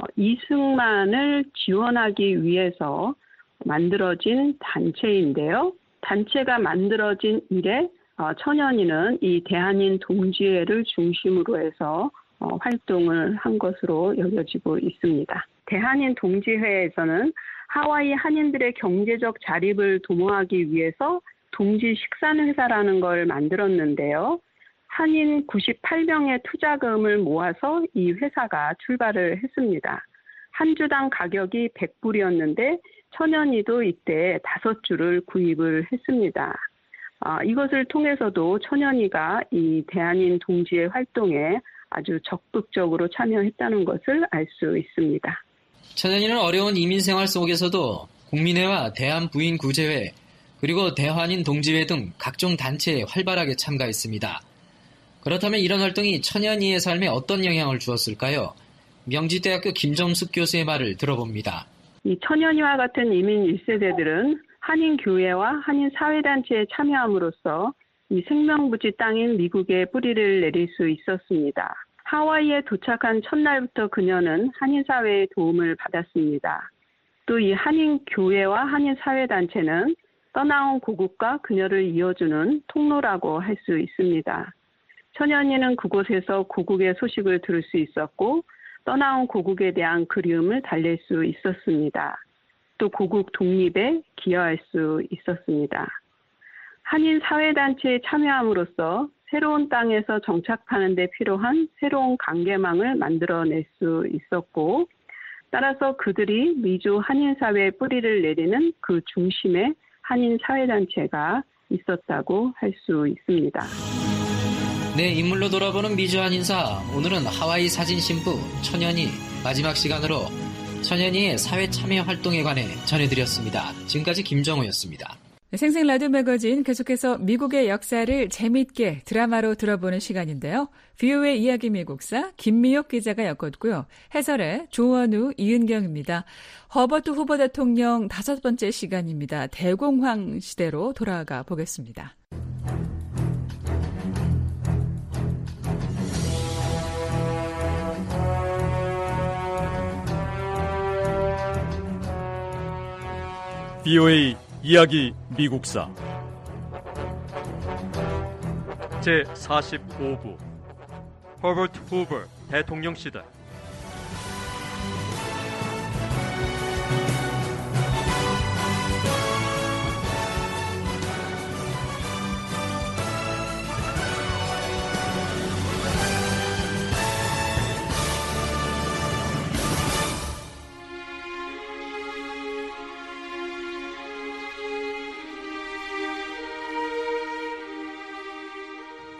이승만을 지원하기 위해서 만들어진 단체인데요. 단체가 만들어진 이래 천연이는 이 대한인 동지회를 중심으로 해서 활동을 한 것으로 여겨지고 있습니다. 대한인 동지회에서는 하와이 한인들의 경제적 자립을 도모하기 위해서 동지 식산회사라는 걸 만들었는데요. 한인 구십팔 명의 투자금을 모아서 이 회사가 출발을 했습니다. 한 주당 가격이 백 불이었는데 천연이도 이때 다섯 주를 구입을 했습니다. 아, 이것을 통해서도 천연이가 이 대한인 동지회 활동에 아주 적극적으로 참여했다는 것을 알 수 있습니다. 천연이는 어려운 이민 생활 속에서도 국민회와 대한부인구제회 그리고 대한인 동지회 등 각종 단체에 활발하게 참가했습니다. 그렇다면 이런 활동이 천연이의 삶에 어떤 영향을 주었을까요? 명지대학교 김정숙 교수의 말을 들어봅니다. 이 천연이와 같은 이민 일 세대들은 한인교회와 한인사회단체에 참여함으로써 이 생명부지 땅인 미국에 뿌리를 내릴 수 있었습니다. 하와이에 도착한 첫날부터 그녀는 한인사회의 도움을 받았습니다. 또 이 한인교회와 한인사회단체는 떠나온 고국과 그녀를 이어주는 통로라고 할 수 있습니다. 천연이는 그곳에서 고국의 소식을 들을 수 있었고 떠나온 고국에 대한 그리움을 달랠 수 있었습니다. 또 고국 독립에 기여할 수 있었습니다. 한인사회단체에 참여함으로써 새로운 땅에서 정착하는 데 필요한 새로운 관계망을 만들어낼 수 있었고 따라서 그들이 미주 한인사회에 뿌리를 내리는 그 중심에 한인사회단체가 있었다고 할 수 있습니다. 네, 인물로 돌아보는 미주 한인사. 오늘은 하와이 사진 신부 천연이 마지막 시간으로 천연이의 사회 참여 활동에 관해 전해드렸습니다. 지금까지 김정우였습니다. 생생 라디오 매거진 계속해서 미국의 역사를 재미있게 드라마로 들어보는 시간인데요. 브이오에이 이야기 미국사 김미옥 기자가 엮었고요. 해설의 조원우, 이은경입니다. 허버트 후보 대통령 다섯 번째 시간입니다. 대공황 시대로 돌아가 보겠습니다. 브이오에이 이야기 미국사 제사십오 부 허버트 후버 대통령 시대.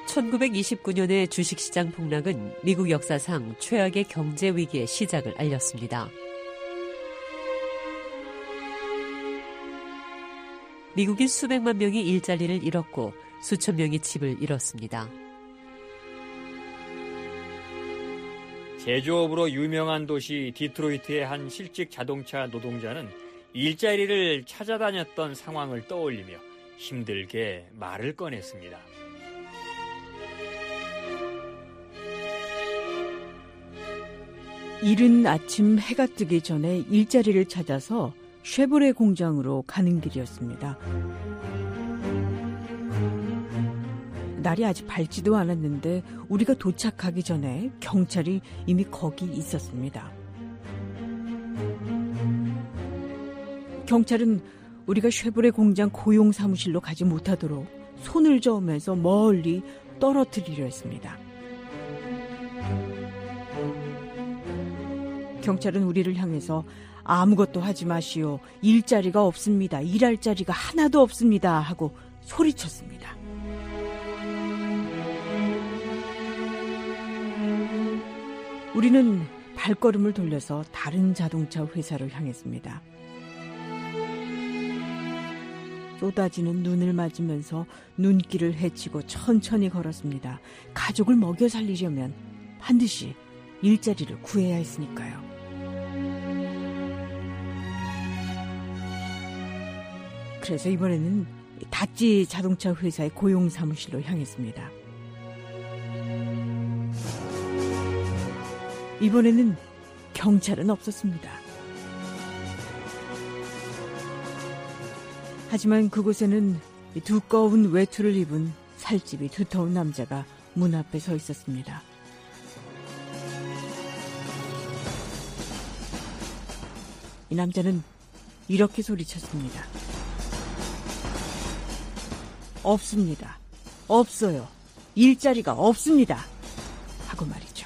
천구백이십구 년의 주식시장 폭락은 미국 역사상 최악의 경제 위기의 시작을 알렸습니다. 미국인 수백만 명이 일자리를 잃었고 수천 명이 집을 잃었습니다. 제조업으로 유명한 도시 디트로이트의 한 실직 자동차 노동자는 일자리를 찾아다녔던 상황을 떠올리며 힘들게 말을 꺼냈습니다. 이른 아침 해가 뜨기 전에 일자리를 찾아서 쉐보레 공장으로 가는 길이었습니다. 날이 아직 밝지도 않았는데 우리가 도착하기 전에 경찰이 이미 거기 있었습니다. 경찰은 우리가 쉐보레 공장 고용 사무실로 가지 못하도록 손을 저으면서 멀리 떨어뜨리려 했습니다. 경찰은 우리를 향해서 아무것도 하지 마시오. 일자리가 없습니다. 일할 자리가 하나도 없습니다. 하고 소리쳤습니다. 우리는 발걸음을 돌려서 다른 자동차 회사로 향했습니다. 쏟아지는 눈을 맞으면서 눈길을 헤치고 천천히 걸었습니다. 가족을 먹여 살리려면 반드시 일자리를 구해야 했으니까요. 그래서 이번에는 다찌 자동차 회사의 고용 사무실로 향했습니다. 이번에는 경찰은 없었습니다. 하지만 그곳에는 두꺼운 외투를 입은 살집이 두터운 남자가 문 앞에 서 있었습니다. 이 남자는 이렇게 소리쳤습니다. 없습니다. 없어요. 일자리가 없습니다. 하고 말이죠.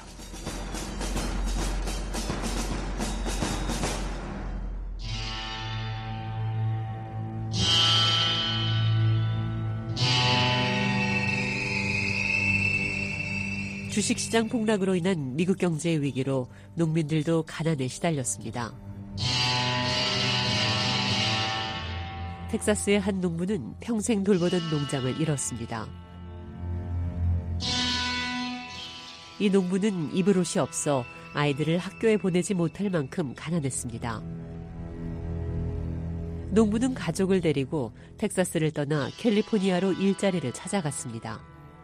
주식시장 폭락으로 인한 미국 경제의 위기로 농민들도 가난에 시달렸습니다. 텍사스의 한 농부는 평생 돌보던 농장을 잃었습니다. 이 농부는 입을 옷이 없어 아이들을 학교에 보내지 못할 만큼 가난했습니다. 농부는 가족을 데리고 텍사스를 떠나 캘리포니아로 일자리를 찾아갔습니다.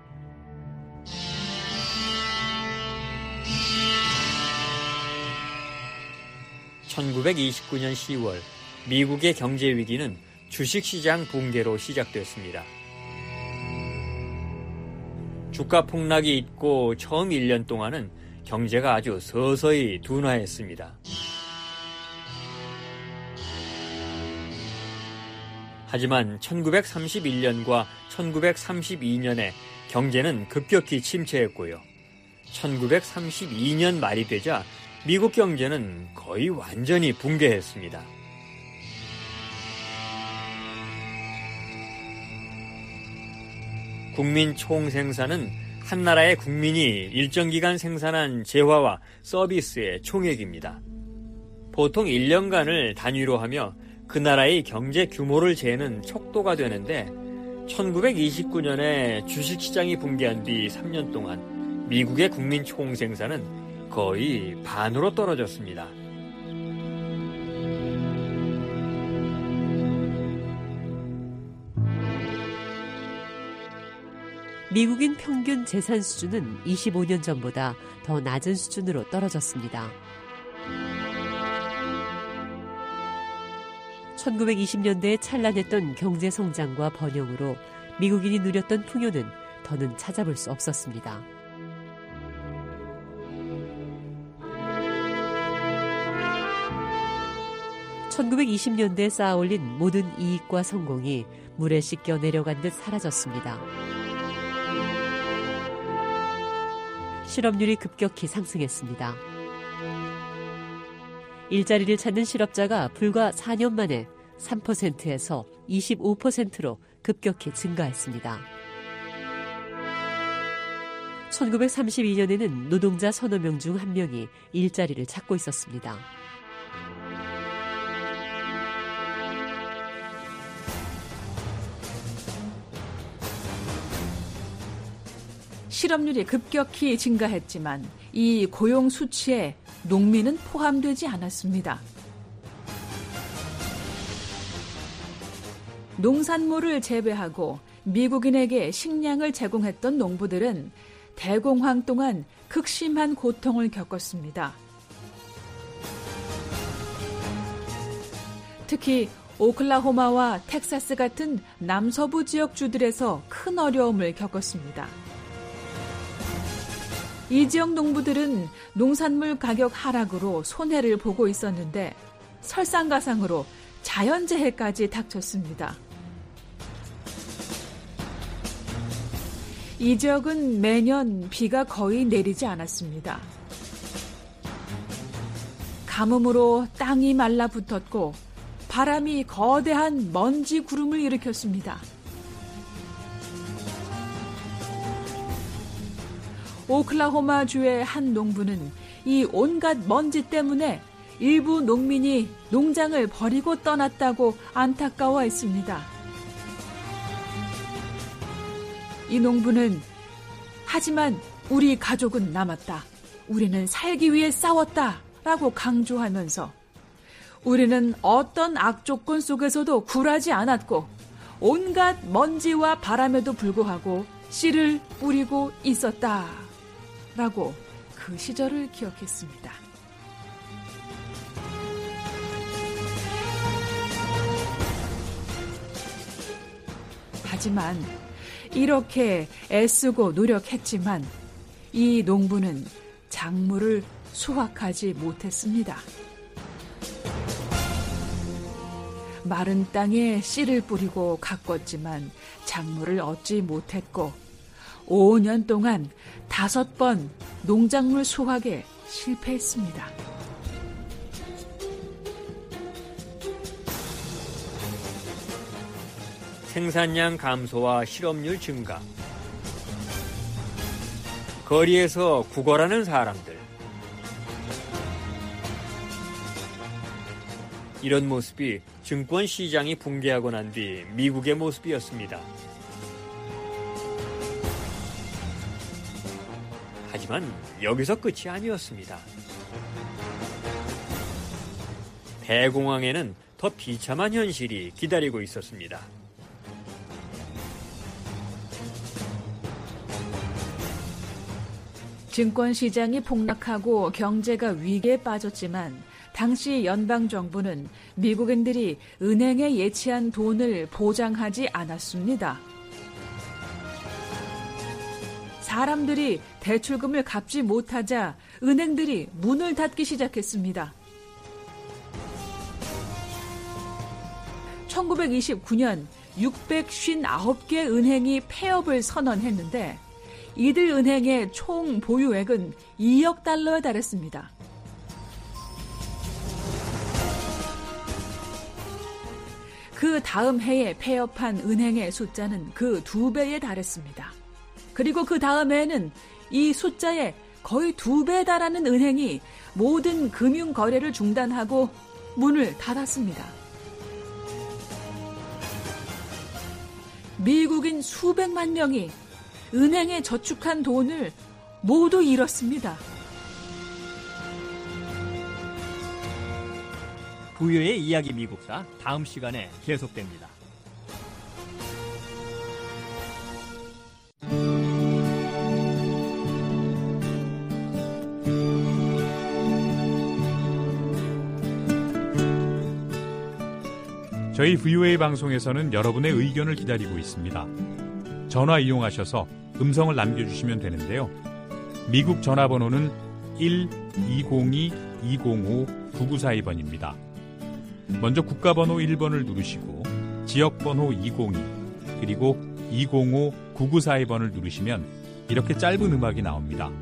천구백이십구 년 시월 미국의 경제 위기는 주식시장 붕괴로 시작됐습니다. 주가 폭락이 있고 처음 일 년 동안은 경제가 아주 서서히 둔화했습니다. 하지만 천구백삼십일 년과 천구백삼십이 년에 경제는 급격히 침체했고요. 천구백삼십이 년 말이 되자 미국 경제는 거의 완전히 붕괴했습니다. 국민 총생산은 한 나라의 국민이 일정 기간 생산한 재화와 서비스의 총액입니다. 보통 일 년간을 단위로 하며 그 나라의 경제 규모를 재는 척도가 되는데 천구백이십구 년에 주식시장이 붕괴한 뒤 삼 년 동안 미국의 국민 총생산은 거의 반으로 떨어졌습니다. 미국인 평균 재산 수준은 이십오 년 전보다 더 낮은 수준으로 떨어졌습니다. 천구백이십 년대에 찬란했던 경제 성장과 번영으로 미국인이 누렸던 풍요는 더는 찾아볼 수 없었습니다. 천구백이십 년대에 쌓아올린 모든 이익과 성공이 물에 씻겨 내려간 듯 사라졌습니다. 실업률이 급격히 상승했습니다. 일자리를 찾는 실업자가 불과 사 년 만에 삼 퍼센트에서 이십오 퍼센트로 급격히 증가했습니다. 천구백삼십이 년에는 노동자 서너 명 중 한 명이 일자리를 찾고 있었습니다. 실업률이 급격히 증가했지만 이 고용 수치에 농민은 포함되지 않았습니다. 농산물을 재배하고 미국인에게 식량을 제공했던 농부들은 대공황 동안 극심한 고통을 겪었습니다. 특히 오클라호마와 텍사스 같은 남서부 지역 주들에서 큰 어려움을 겪었습니다. 이 지역 농부들은 농산물 가격 하락으로 손해를 보고 있었는데 설상가상으로 자연재해까지 닥쳤습니다. 이 지역은 매년 비가 거의 내리지 않았습니다. 가뭄으로 땅이 말라붙었고 바람이 거대한 먼지 구름을 일으켰습니다. 오클라호마주의 한 농부는 이 온갖 먼지 때문에 일부 농민이 농장을 버리고 떠났다고 안타까워했습니다. 이 농부는 하지만 우리 가족은 남았다. 우리는 살기 위해 싸웠다. 라고 강조하면서 우리는 어떤 악조건 속에서도 굴하지 않았고 온갖 먼지와 바람에도 불구하고 씨를 뿌리고 있었다. 라고 그 시절을 기억했습니다. 하지만 이렇게 애쓰고 노력했지만 이 농부는 작물을 수확하지 못했습니다. 마른 땅에 씨를 뿌리고 가꿨지만 작물을 얻지 못했고 오 년 동안 다섯 번 농작물 수확에 실패했습니다. 생산량 감소와 실업률 증가, 거리에서 구걸하는 사람들, 이런 모습이 증권 시장이 붕괴하고 난 뒤 미국의 모습이었습니다. 하지만 여기서 끝이 아니었습니다. 대공황에는 더 비참한 현실이 기다리고 있었습니다. 증권시장이 폭락하고 경제가 위기에 빠졌지만 당시 연방정부는 미국인들이 은행에 예치한 돈을 보장하지 않았습니다. 사람들이 대출금을 갚지 못하자 은행들이 문을 닫기 시작했습니다. 천구백이십구 년 육백오십구 개 은행이 폐업을 선언했는데 이들 은행의 총 보유액은 이억 달러에 달했습니다. 그 다음 해에 폐업한 은행의 숫자는 그 두 배에 달했습니다. 그리고 그 다음 해에는 이 숫자에 거의 두 배에 달하는 은행이 모든 금융 거래를 중단하고 문을 닫았습니다. 미국인 수백만 명이 은행에 저축한 돈을 모두 잃었습니다. 부유의 이야기 미국사 다음 시간에 계속됩니다. 저희 브이오에이 방송에서는 여러분의 의견을 기다리고 있습니다. 전화 이용하셔서 음성을 남겨주시면 되는데요. 미국 전화번호는 일 이공이 이공오 구구사이 번입니다. 먼저 국가번호 일 번을 누르시고 지역번호 이공이 그리고 이공오 구구사이 번을 누르시면 이렇게 짧은 음악이 나옵니다.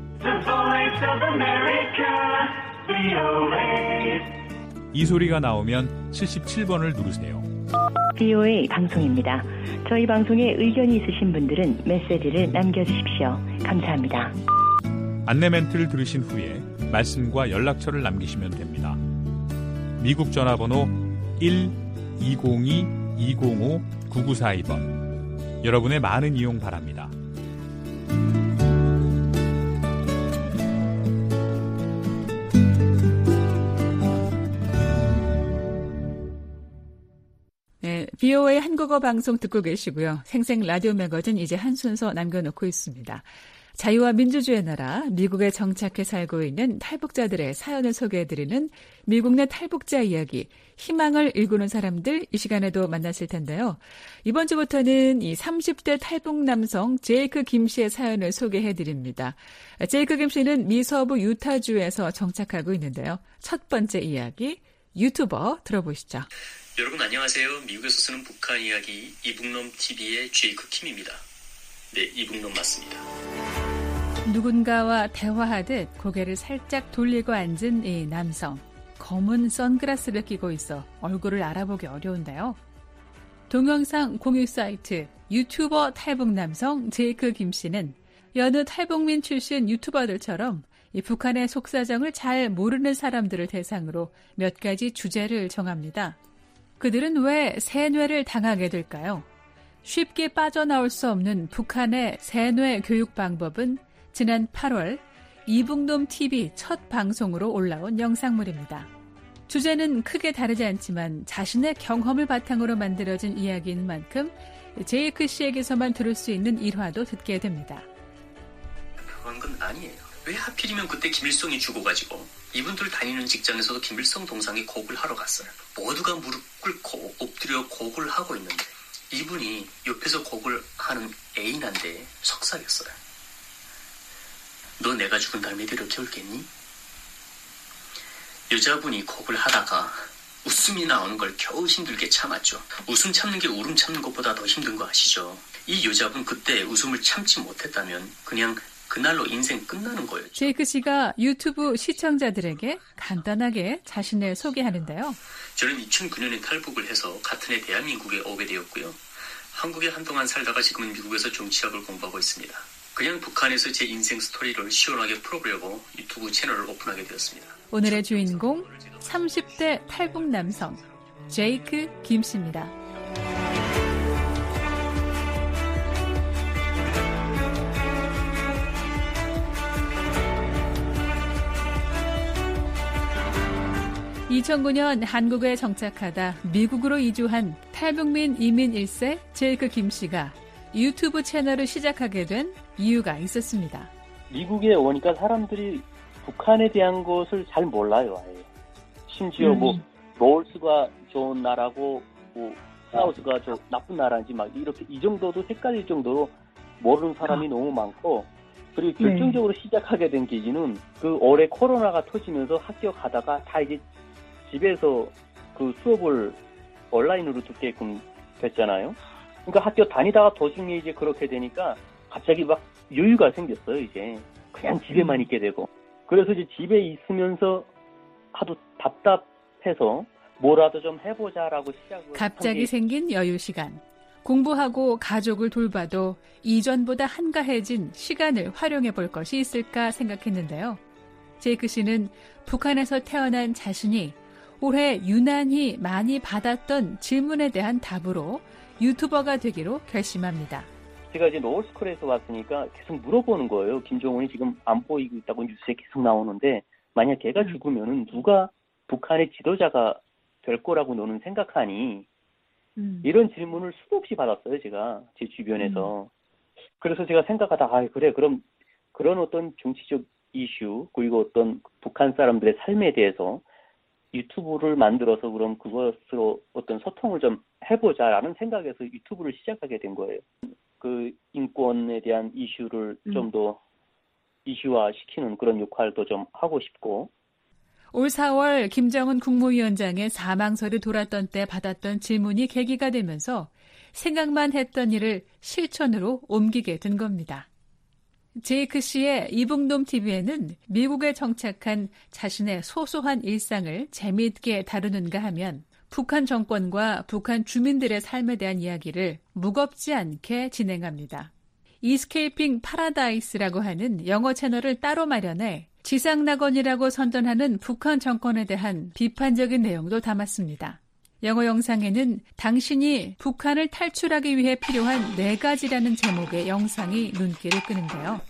이 소리가 나오면 칠십칠 번을 누르세요. 비오에이 방송입니다. 저희 방송에 의견이 있으신 분들은 메시지를 남겨주십시오. 감사합니다. 안내 멘트를 들으신 후에 말씀과 연락처를 남기시면 됩니다. 미국 전화번호 일 이공이 이공오 구구사이 번. 여러분의 많은 이용 바랍니다. 네, 비오에이 한국어 방송 듣고 계시고요. 생생 라디오 매거진 이제 한 순서 남겨놓고 있습니다. 자유와 민주주의 나라 미국에 정착해 살고 있는 탈북자들의 사연을 소개해드리는 미국 내 탈북자 이야기, 희망을 일구는 사람들 이 시간에도 만나실 텐데요. 이번 주부터는 이 삼십 대 탈북 남성 제이크 김 씨의 사연을 소개해드립니다. 제이크 김 씨는 미서부 유타주에서 정착하고 있는데요. 첫 번째 이야기, 유튜버 들어보시죠. 여러분 안녕하세요. 미국에서 쓰는 북한 이야기 이북놈 티비의 제이크 킴입니다. 네, 이북놈 맞습니다. 누군가와 대화하듯 고개를 살짝 돌리고 앉은 이 남성. 검은 선글라스를 끼고 있어 얼굴을 알아보기 어려운데요. 동영상 공유 사이트 유튜버 탈북 남성 제이크 김 씨는 여느 탈북민 출신 유튜버들처럼 이 북한의 속사정을 잘 모르는 사람들을 대상으로 몇 가지 주제를 정합니다. 그들은 왜 세뇌를 당하게 될까요? 쉽게 빠져나올 수 없는 북한의 세뇌 교육 방법은 지난 팔월 이북놈 티비 첫 방송으로 올라온 영상물입니다. 주제는 크게 다르지 않지만 자신의 경험을 바탕으로 만들어진 이야기인 만큼 제이크 씨에게서만 들을 수 있는 일화도 듣게 됩니다. 그런 건 아니에요. 왜 하필이면 그때 김일성이 죽어가지고 이분들 다니는 직장에서도 김일성 동상에 곡을 하러 갔어요. 모두가 무릎 꿇고 엎드려 곡을 하고 있는데 이분이 옆에서 곡을 하는 애인한테 속삭였어요. 너 내가 죽은 다음에 이렇게 울겠니? 여자분이 곡을 하다가 웃음이 나오는 걸 겨우 힘들게 참았죠. 웃음 참는 게 울음 참는 것보다 더 힘든 거 아시죠? 이 여자분 그때 웃음을 참지 못했다면 그냥 그날로 인생 끝나는 거였죠. 제이크 씨가 유튜브 시청자들에게 간단하게 자신을 소개하는데요. 저는 이천구 년에 탈북을 해서 같은 해 대한민국에 오게 되었고요. 한국에 한동안 살다가 지금은 미국에서 정치학을 공부하고 있습니다. 그냥 북한에서 제 인생 스토리를 시원하게 풀어보려고 유튜브 채널을 오픈하게 되었습니다. 오늘의 주인공 삼십 대 탈북 남성 제이크 김 씨입니다. 이천구 년 한국에 정착하다 미국으로 이주한 탈북민 이민 일 세 제이크 김 씨가 유튜브 채널을 시작하게 된 이유가 있었습니다. 미국에 오니까 사람들이 북한에 대한 것을 잘 몰라요. 아예. 심지어 음. 뭐 노스가 좋은 나라고 뭐 사우스가 저 나쁜 나라인지 막 이렇게 이 정도도 헷갈릴 정도로 모르는 사람이 아. 너무 많고, 그리고 결정적으로 네. 시작하게 된 계기는 그 올해 코로나가 터지면서 학교 가다가 다 이제 집에서 그 수업을 온라인으로 듣게끔 됐잖아요. 그러니까 학교 다니다가 도중에 이제 그렇게 되니까 갑자기 막 여유가 생겼어요. 이제 그냥 집에만 있게 되고. 그래서 이제 집에 있으면서 하도 답답해서 뭐라도 좀 해보자라고 시작을. 갑자기 생긴 여유 시간. 공부하고 가족을 돌봐도 이전보다 한가해진 시간을 활용해 볼 것이 있을까 생각했는데요. 제이크 씨는 북한에서 태어난 자신이 올해 유난히 많이 받았던 질문에 대한 답으로 유튜버가 되기로 결심합니다. 제가 이제 노을스쿨에서 왔으니까 계속 물어보는 거예요. 김정은이 지금 안 보이고 있다고 뉴스에 계속 나오는데 만약 걔가 죽으면은 누가 북한의 지도자가 될 거라고 너는 생각하니? 음. 이런 질문을 수도 없이 받았어요. 제가 제 주변에서. 음. 그래서 제가 생각하다 아 그래 그럼 그런 어떤 정치적 이슈 그리고 어떤 북한 사람들의 삶에 대해서 유튜브를 만들어서 그럼 그것으로 어떤 소통을 좀 해보자라는 생각에서 유튜브를 시작하게 된 거예요. 그 인권에 대한 이슈를 음. 좀 더 이슈화시키는 그런 역할도 좀 하고 싶고. 올 사월 김정은 국무위원장의 사망설이 돌았던 때 받았던 질문이 계기가 되면서 생각만 했던 일을 실천으로 옮기게 된 겁니다. 제이크 씨의 이북놈 티비에는 미국에 정착한 자신의 소소한 일상을 재미있게 다루는가 하면 북한 정권과 북한 주민들의 삶에 대한 이야기를 무겁지 않게 진행합니다. 이스케이핑 파라다이스라고 하는 영어 채널을 따로 마련해 지상낙원이라고 선전하는 북한 정권에 대한 비판적인 내용도 담았습니다. 영어 영상에는 당신이 북한을 탈출하기 위해 필요한 네 가지라는 제목의 영상이 눈길을 끄는데요.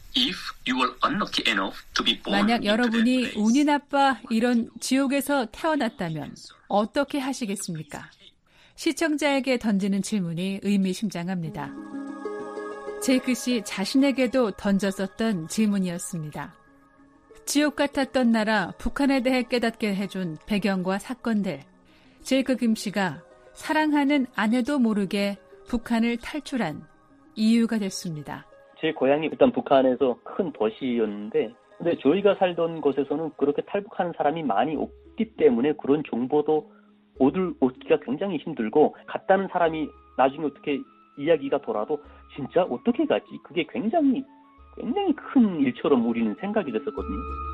만약 여러분이 운이 나빠 이런 지옥에서 태어났다면 어떻게 하시겠습니까? 시청자에게 던지는 질문이 의미심장합니다. 제이크 씨 자신에게도 던졌었던 질문이었습니다. 지옥 같았던 나라 북한에 대해 깨닫게 해준 배경과 사건들. 제이크 김 씨가 사랑하는 아내도 모르게 북한을 탈출한 이유가 됐습니다. 제 고향이 일단 북한에서 큰 도시였는데 근데 저희가 살던 곳에서는 그렇게 탈북하는 사람이 많이 없기 때문에 그런 정보도 얻을, 얻기가 굉장히 힘들고 갔다는 사람이 나중에 어떻게 이야기가 돌아도 진짜 어떻게 가지? 그게 굉장히 굉장히 큰 일처럼 우리는 생각이 됐었거든요.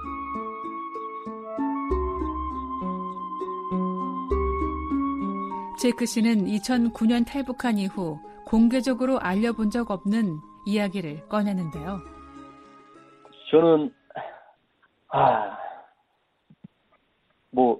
제이크 씨는 이천구 년 탈북한 이후 공개적으로 알려본 적 없는 이야기를 꺼내는데요. 저는 아, 뭐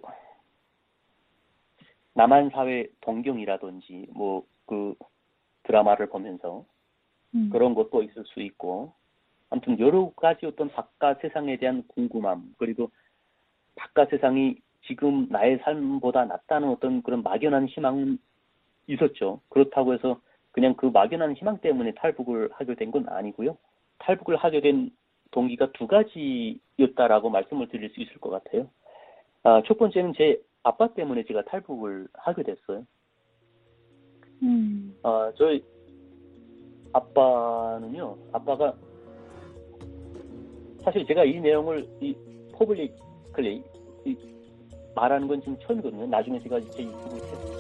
남한 사회 동경이라든지 뭐 그 드라마를 보면서 음. 그런 것도 있을 수 있고 아무튼 여러 가지 어떤 바깥 세상에 대한 궁금함 그리고 바깥 세상이 지금 나의 삶보다 낫다는 어떤 그런 막연한 희망은 있었죠. 그렇다고 해서 그냥 그 막연한 희망 때문에 탈북을 하게 된 건 아니고요. 탈북을 하게 된 동기가 두 가지였다라고 말씀을 드릴 수 있을 것 같아요. 아, 첫 번째는 제 아빠 때문에 제가 탈북을 하게 됐어요. 음. 아, 저희 아빠는요, 아빠가 사실 제가 이 내용을 이 퍼블릭클리 말하는 건 지금 처음이거든요. 나중에 제가 제 유튜브에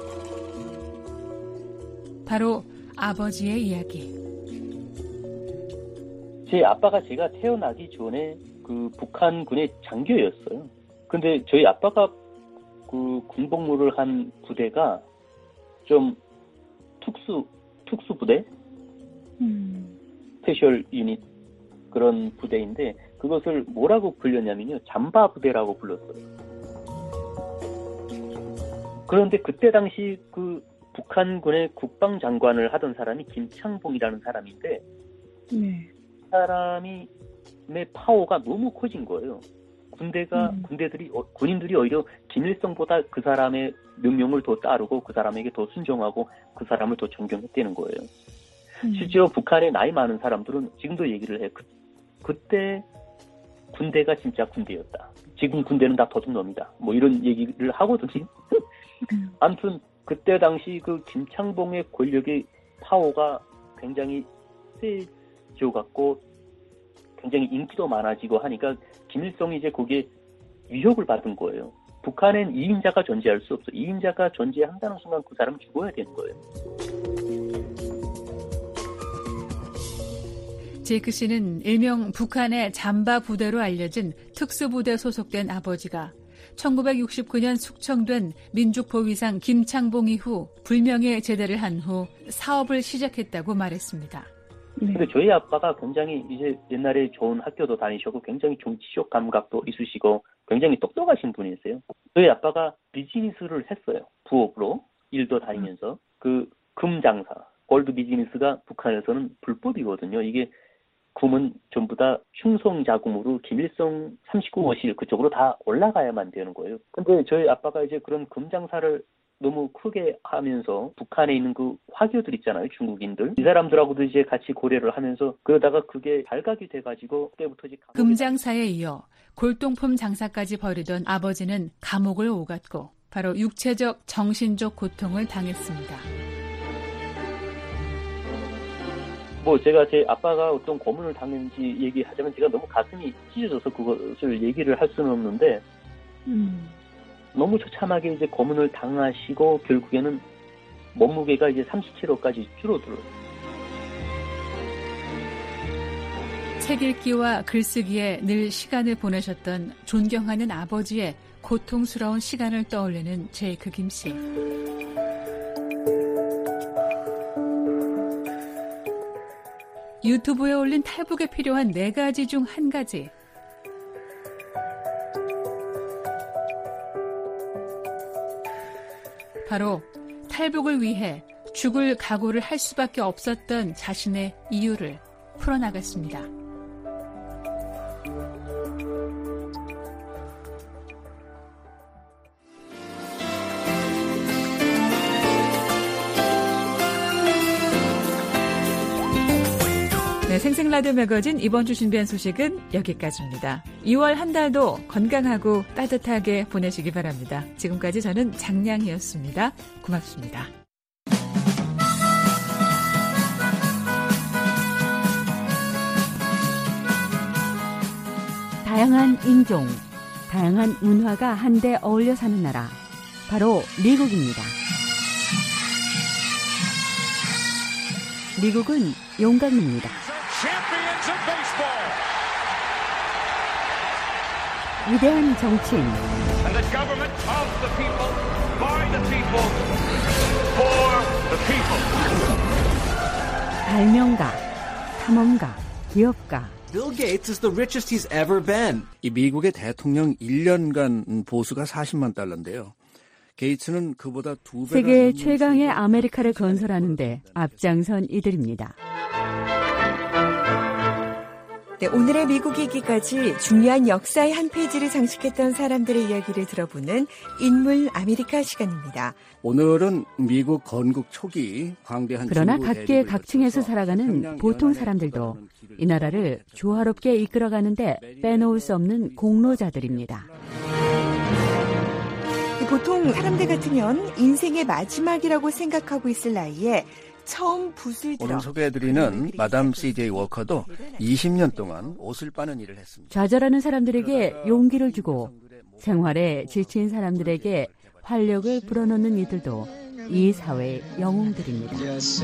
바로 아버지의 이야기. 제 아빠가 제가 태어나기 전에 그 북한군의 장교였어요. 근데 저희 아빠가 그 군복무를 한 부대가 좀 특수 특수 부대, 음. 스페셜 유닛 그런 부대인데 그것을 뭐라고 불렸냐면요, 잠바 부대라고 불렀어요. 그런데 그때 당시 그 북한군의 국방장관을 하던 사람이 김창봉이라는 사람인데 네. 그 사람이 의 파워가 너무 커진 거예요. 군대가 음. 군대들이 어, 군인들이 오히려 김일성보다 그 사람의 명령을 더 따르고 그 사람에게 더 순종하고 그 사람을 더 존경했다는 거예요. 음. 실제로 북한에 나이 많은 사람들은 지금도 얘기를 해. 그, 그때 군대가 진짜 군대였다. 지금 군대는 다 도둑놈이다. 뭐 이런 얘기를 하거든요. 음. 아무튼 그때 당시 그 김창봉의 권력의 파워가 굉장히 세져갖고 굉장히 인기도 많아지고 하니까 김일성이 이제 거기에 위협을 받은 거예요. 북한엔 이인자가 존재할 수 없어. 이인자가 존재한다는 순간 그 사람은 죽어야 되는 거예요. 제이크 씨는 일명 북한의 잠바 부대로 알려진 특수부대 소속된 아버지가 천구백육십구 년 숙청된 민족보위상 김창봉 이후 불명예 제대를 한 후 사업을 시작했다고 말했습니다. 근데 저희 아빠가 굉장히 이제 옛날에 좋은 학교도 다니셨고 굉장히 정치적 감각도 있으시고 굉장히 똑똑하신 분이세요. 저희 아빠가 비즈니스를 했어요. 부업으로 일도 다니면서. 그 금장사, 골드 비즈니스가 북한에서는 불법이거든요. 이게 금은 전부 다 충성 자금으로 김일성 삼십구 호실 그쪽으로 다 올라가야만 되는 거예요. 근데 저희 아빠가 이제 그런 금장사를 너무 크게 하면서 북한에 있는 그 화교들 있잖아요, 중국인들. 이 사람들하고도 이제 같이 고려를 하면서 그러다가 그게 발각이 돼가지고 그때부터 이제 금장사에 이어 골동품 장사까지 벌이던 아버지는 감옥을 오갔고 바로 육체적, 정신적 고통을 당했습니다. 뭐 제가 제 아빠가 어떤 고문을 당했는지 얘기하자면 제가 너무 가슴이 찢어져서 그것을 얘기를 할 수는 없는데 음. 너무 처참하게 이제 고문을 당하시고 결국에는 몸무게가 이제 삼십 킬로그램까지 줄어들어요. 책 읽기와 글쓰기에 늘 시간을 보내셨던 존경하는 아버지의 고통스러운 시간을 떠올리는 제이크 김씨. 유튜브에 올린 탈북에 필요한 네 가지 중 한 가지. 바로 탈북을 위해 죽을 각오를 할 수밖에 없었던 자신의 이유를 풀어나갔습니다. 네, 생생라디오 매거진 이번 주 준비한 소식은 여기까지입니다. 이월 한 달도 건강하고 따뜻하게 보내시기 바랍니다. 지금까지 저는 장량이었습니다. 고맙습니다. 다양한 인종, 다양한 문화가 한데 어울려 사는 나라, 바로 미국입니다. 미국은 용광로입니다. 위대한 정치인, 발명가, 탐험가, 기업가. Bill Gates is the richest he's ever been. 이 미국의 대통령 일 년간 보수가 사십만 달러인데요. 게이츠는 그보다 두 배. 세계 최강의 아메리카를 건설하는데 앞장선 이들입니다. 네, 오늘의 미국이기까지 중요한 역사의 한 페이지를 장식했던 사람들의 이야기를 들어보는 인물 아메리카 시간입니다. 오늘은 미국 건국 초기 광대한 그러나 각계 각층에서 살아가는 보통 사람들도 이 나라를 조화롭게 이끌어가는데 빼놓을 수 없는 공로자들입니다. 보통 사람들 같으면 인생의 마지막이라고 생각하고 있을 나이에 처음 붓을 들어 오늘 소개해드리는 마담 씨제이 워커도 이십 년 동안 옷을 빠는 일을 했습니다. 좌절하는 사람들에게 용기를 주고 생활에 지친 사람들에게 활력을 불어넣는 이들도 이 사회의 영웅들입니다.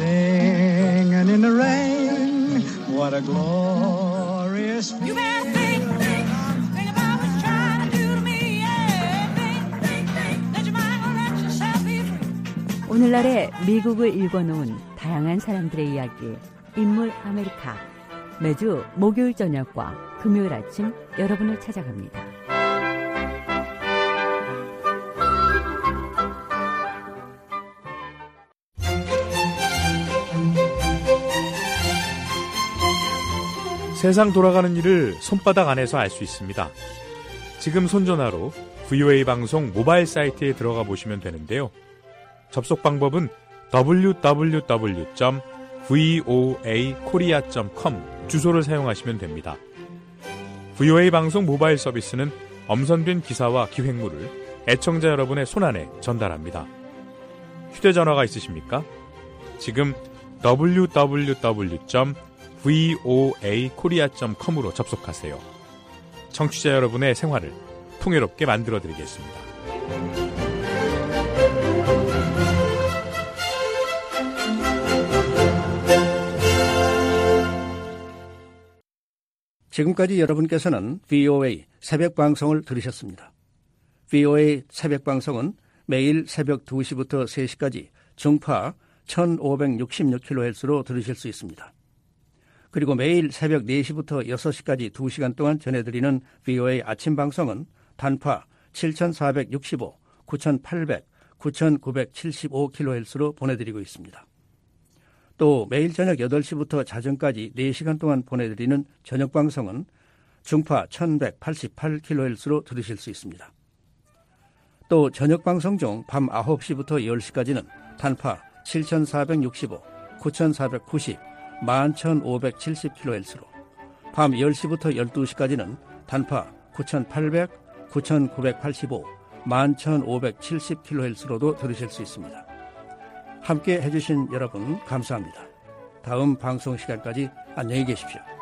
오늘날의 미국을 읽어놓은 다양한 사람들의 이야기, 인물 아메리카. 매주 목요일 저녁과 금요일 아침 여러분을 찾아갑니다. 세상 돌아가는 일을 손바닥 안에서 알 수 있습니다. 지금 손전화로 브이오에이 방송 모바일 사이트에 들어가 보시면 되는데요. 접속 방법은 더블유 더블유 더블유 점 브이오에이 코리아 점 컴 주소를 사용하시면 됩니다. 브이오에이 방송 모바일 서비스는 엄선된 기사와 기획물을 애청자 여러분의 손안에 전달합니다. 휴대전화가 있으십니까? 지금 더블유 더블유 더블유 점 브이오에이 코리아 점 컴으로 접속하세요. 청취자 여러분의 생활을 풍요롭게 만들어드리겠습니다. 지금까지 여러분께서는 브이오에이 새벽 방송을 들으셨습니다. 브이오에이 새벽 방송은 매일 새벽 두 시부터 세 시까지 중파 천오백육십육 킬로헤르츠로 들으실 수 있습니다. 그리고 매일 새벽 네 시부터 여섯 시까지 두 시간 동안 전해드리는 브이오에이 아침 방송은 단파 칠천사백육십오, 구천팔백, 구천구백칠십오 킬로헤르츠로 보내드리고 있습니다. 또 매일 저녁 여덟 시부터 자정까지 네 시간 동안 보내드리는 저녁 방송은 중파 천백팔십팔 킬로헤르츠로 들으실 수 있습니다. 또 저녁 방송 중 밤 아홉 시부터 열 시까지는 단파 칠천사백육십오, 구천사백구십, 만 천오백칠십 킬로헤르츠로, 밤 열 시부터 열두 시까지는 단파 구천팔백, 구천구백팔십오, 만 천오백칠십 킬로헤르츠로도 들으실 수 있습니다. 함께 해주신 여러분 감사합니다. 다음 방송 시간까지 안녕히 계십시오.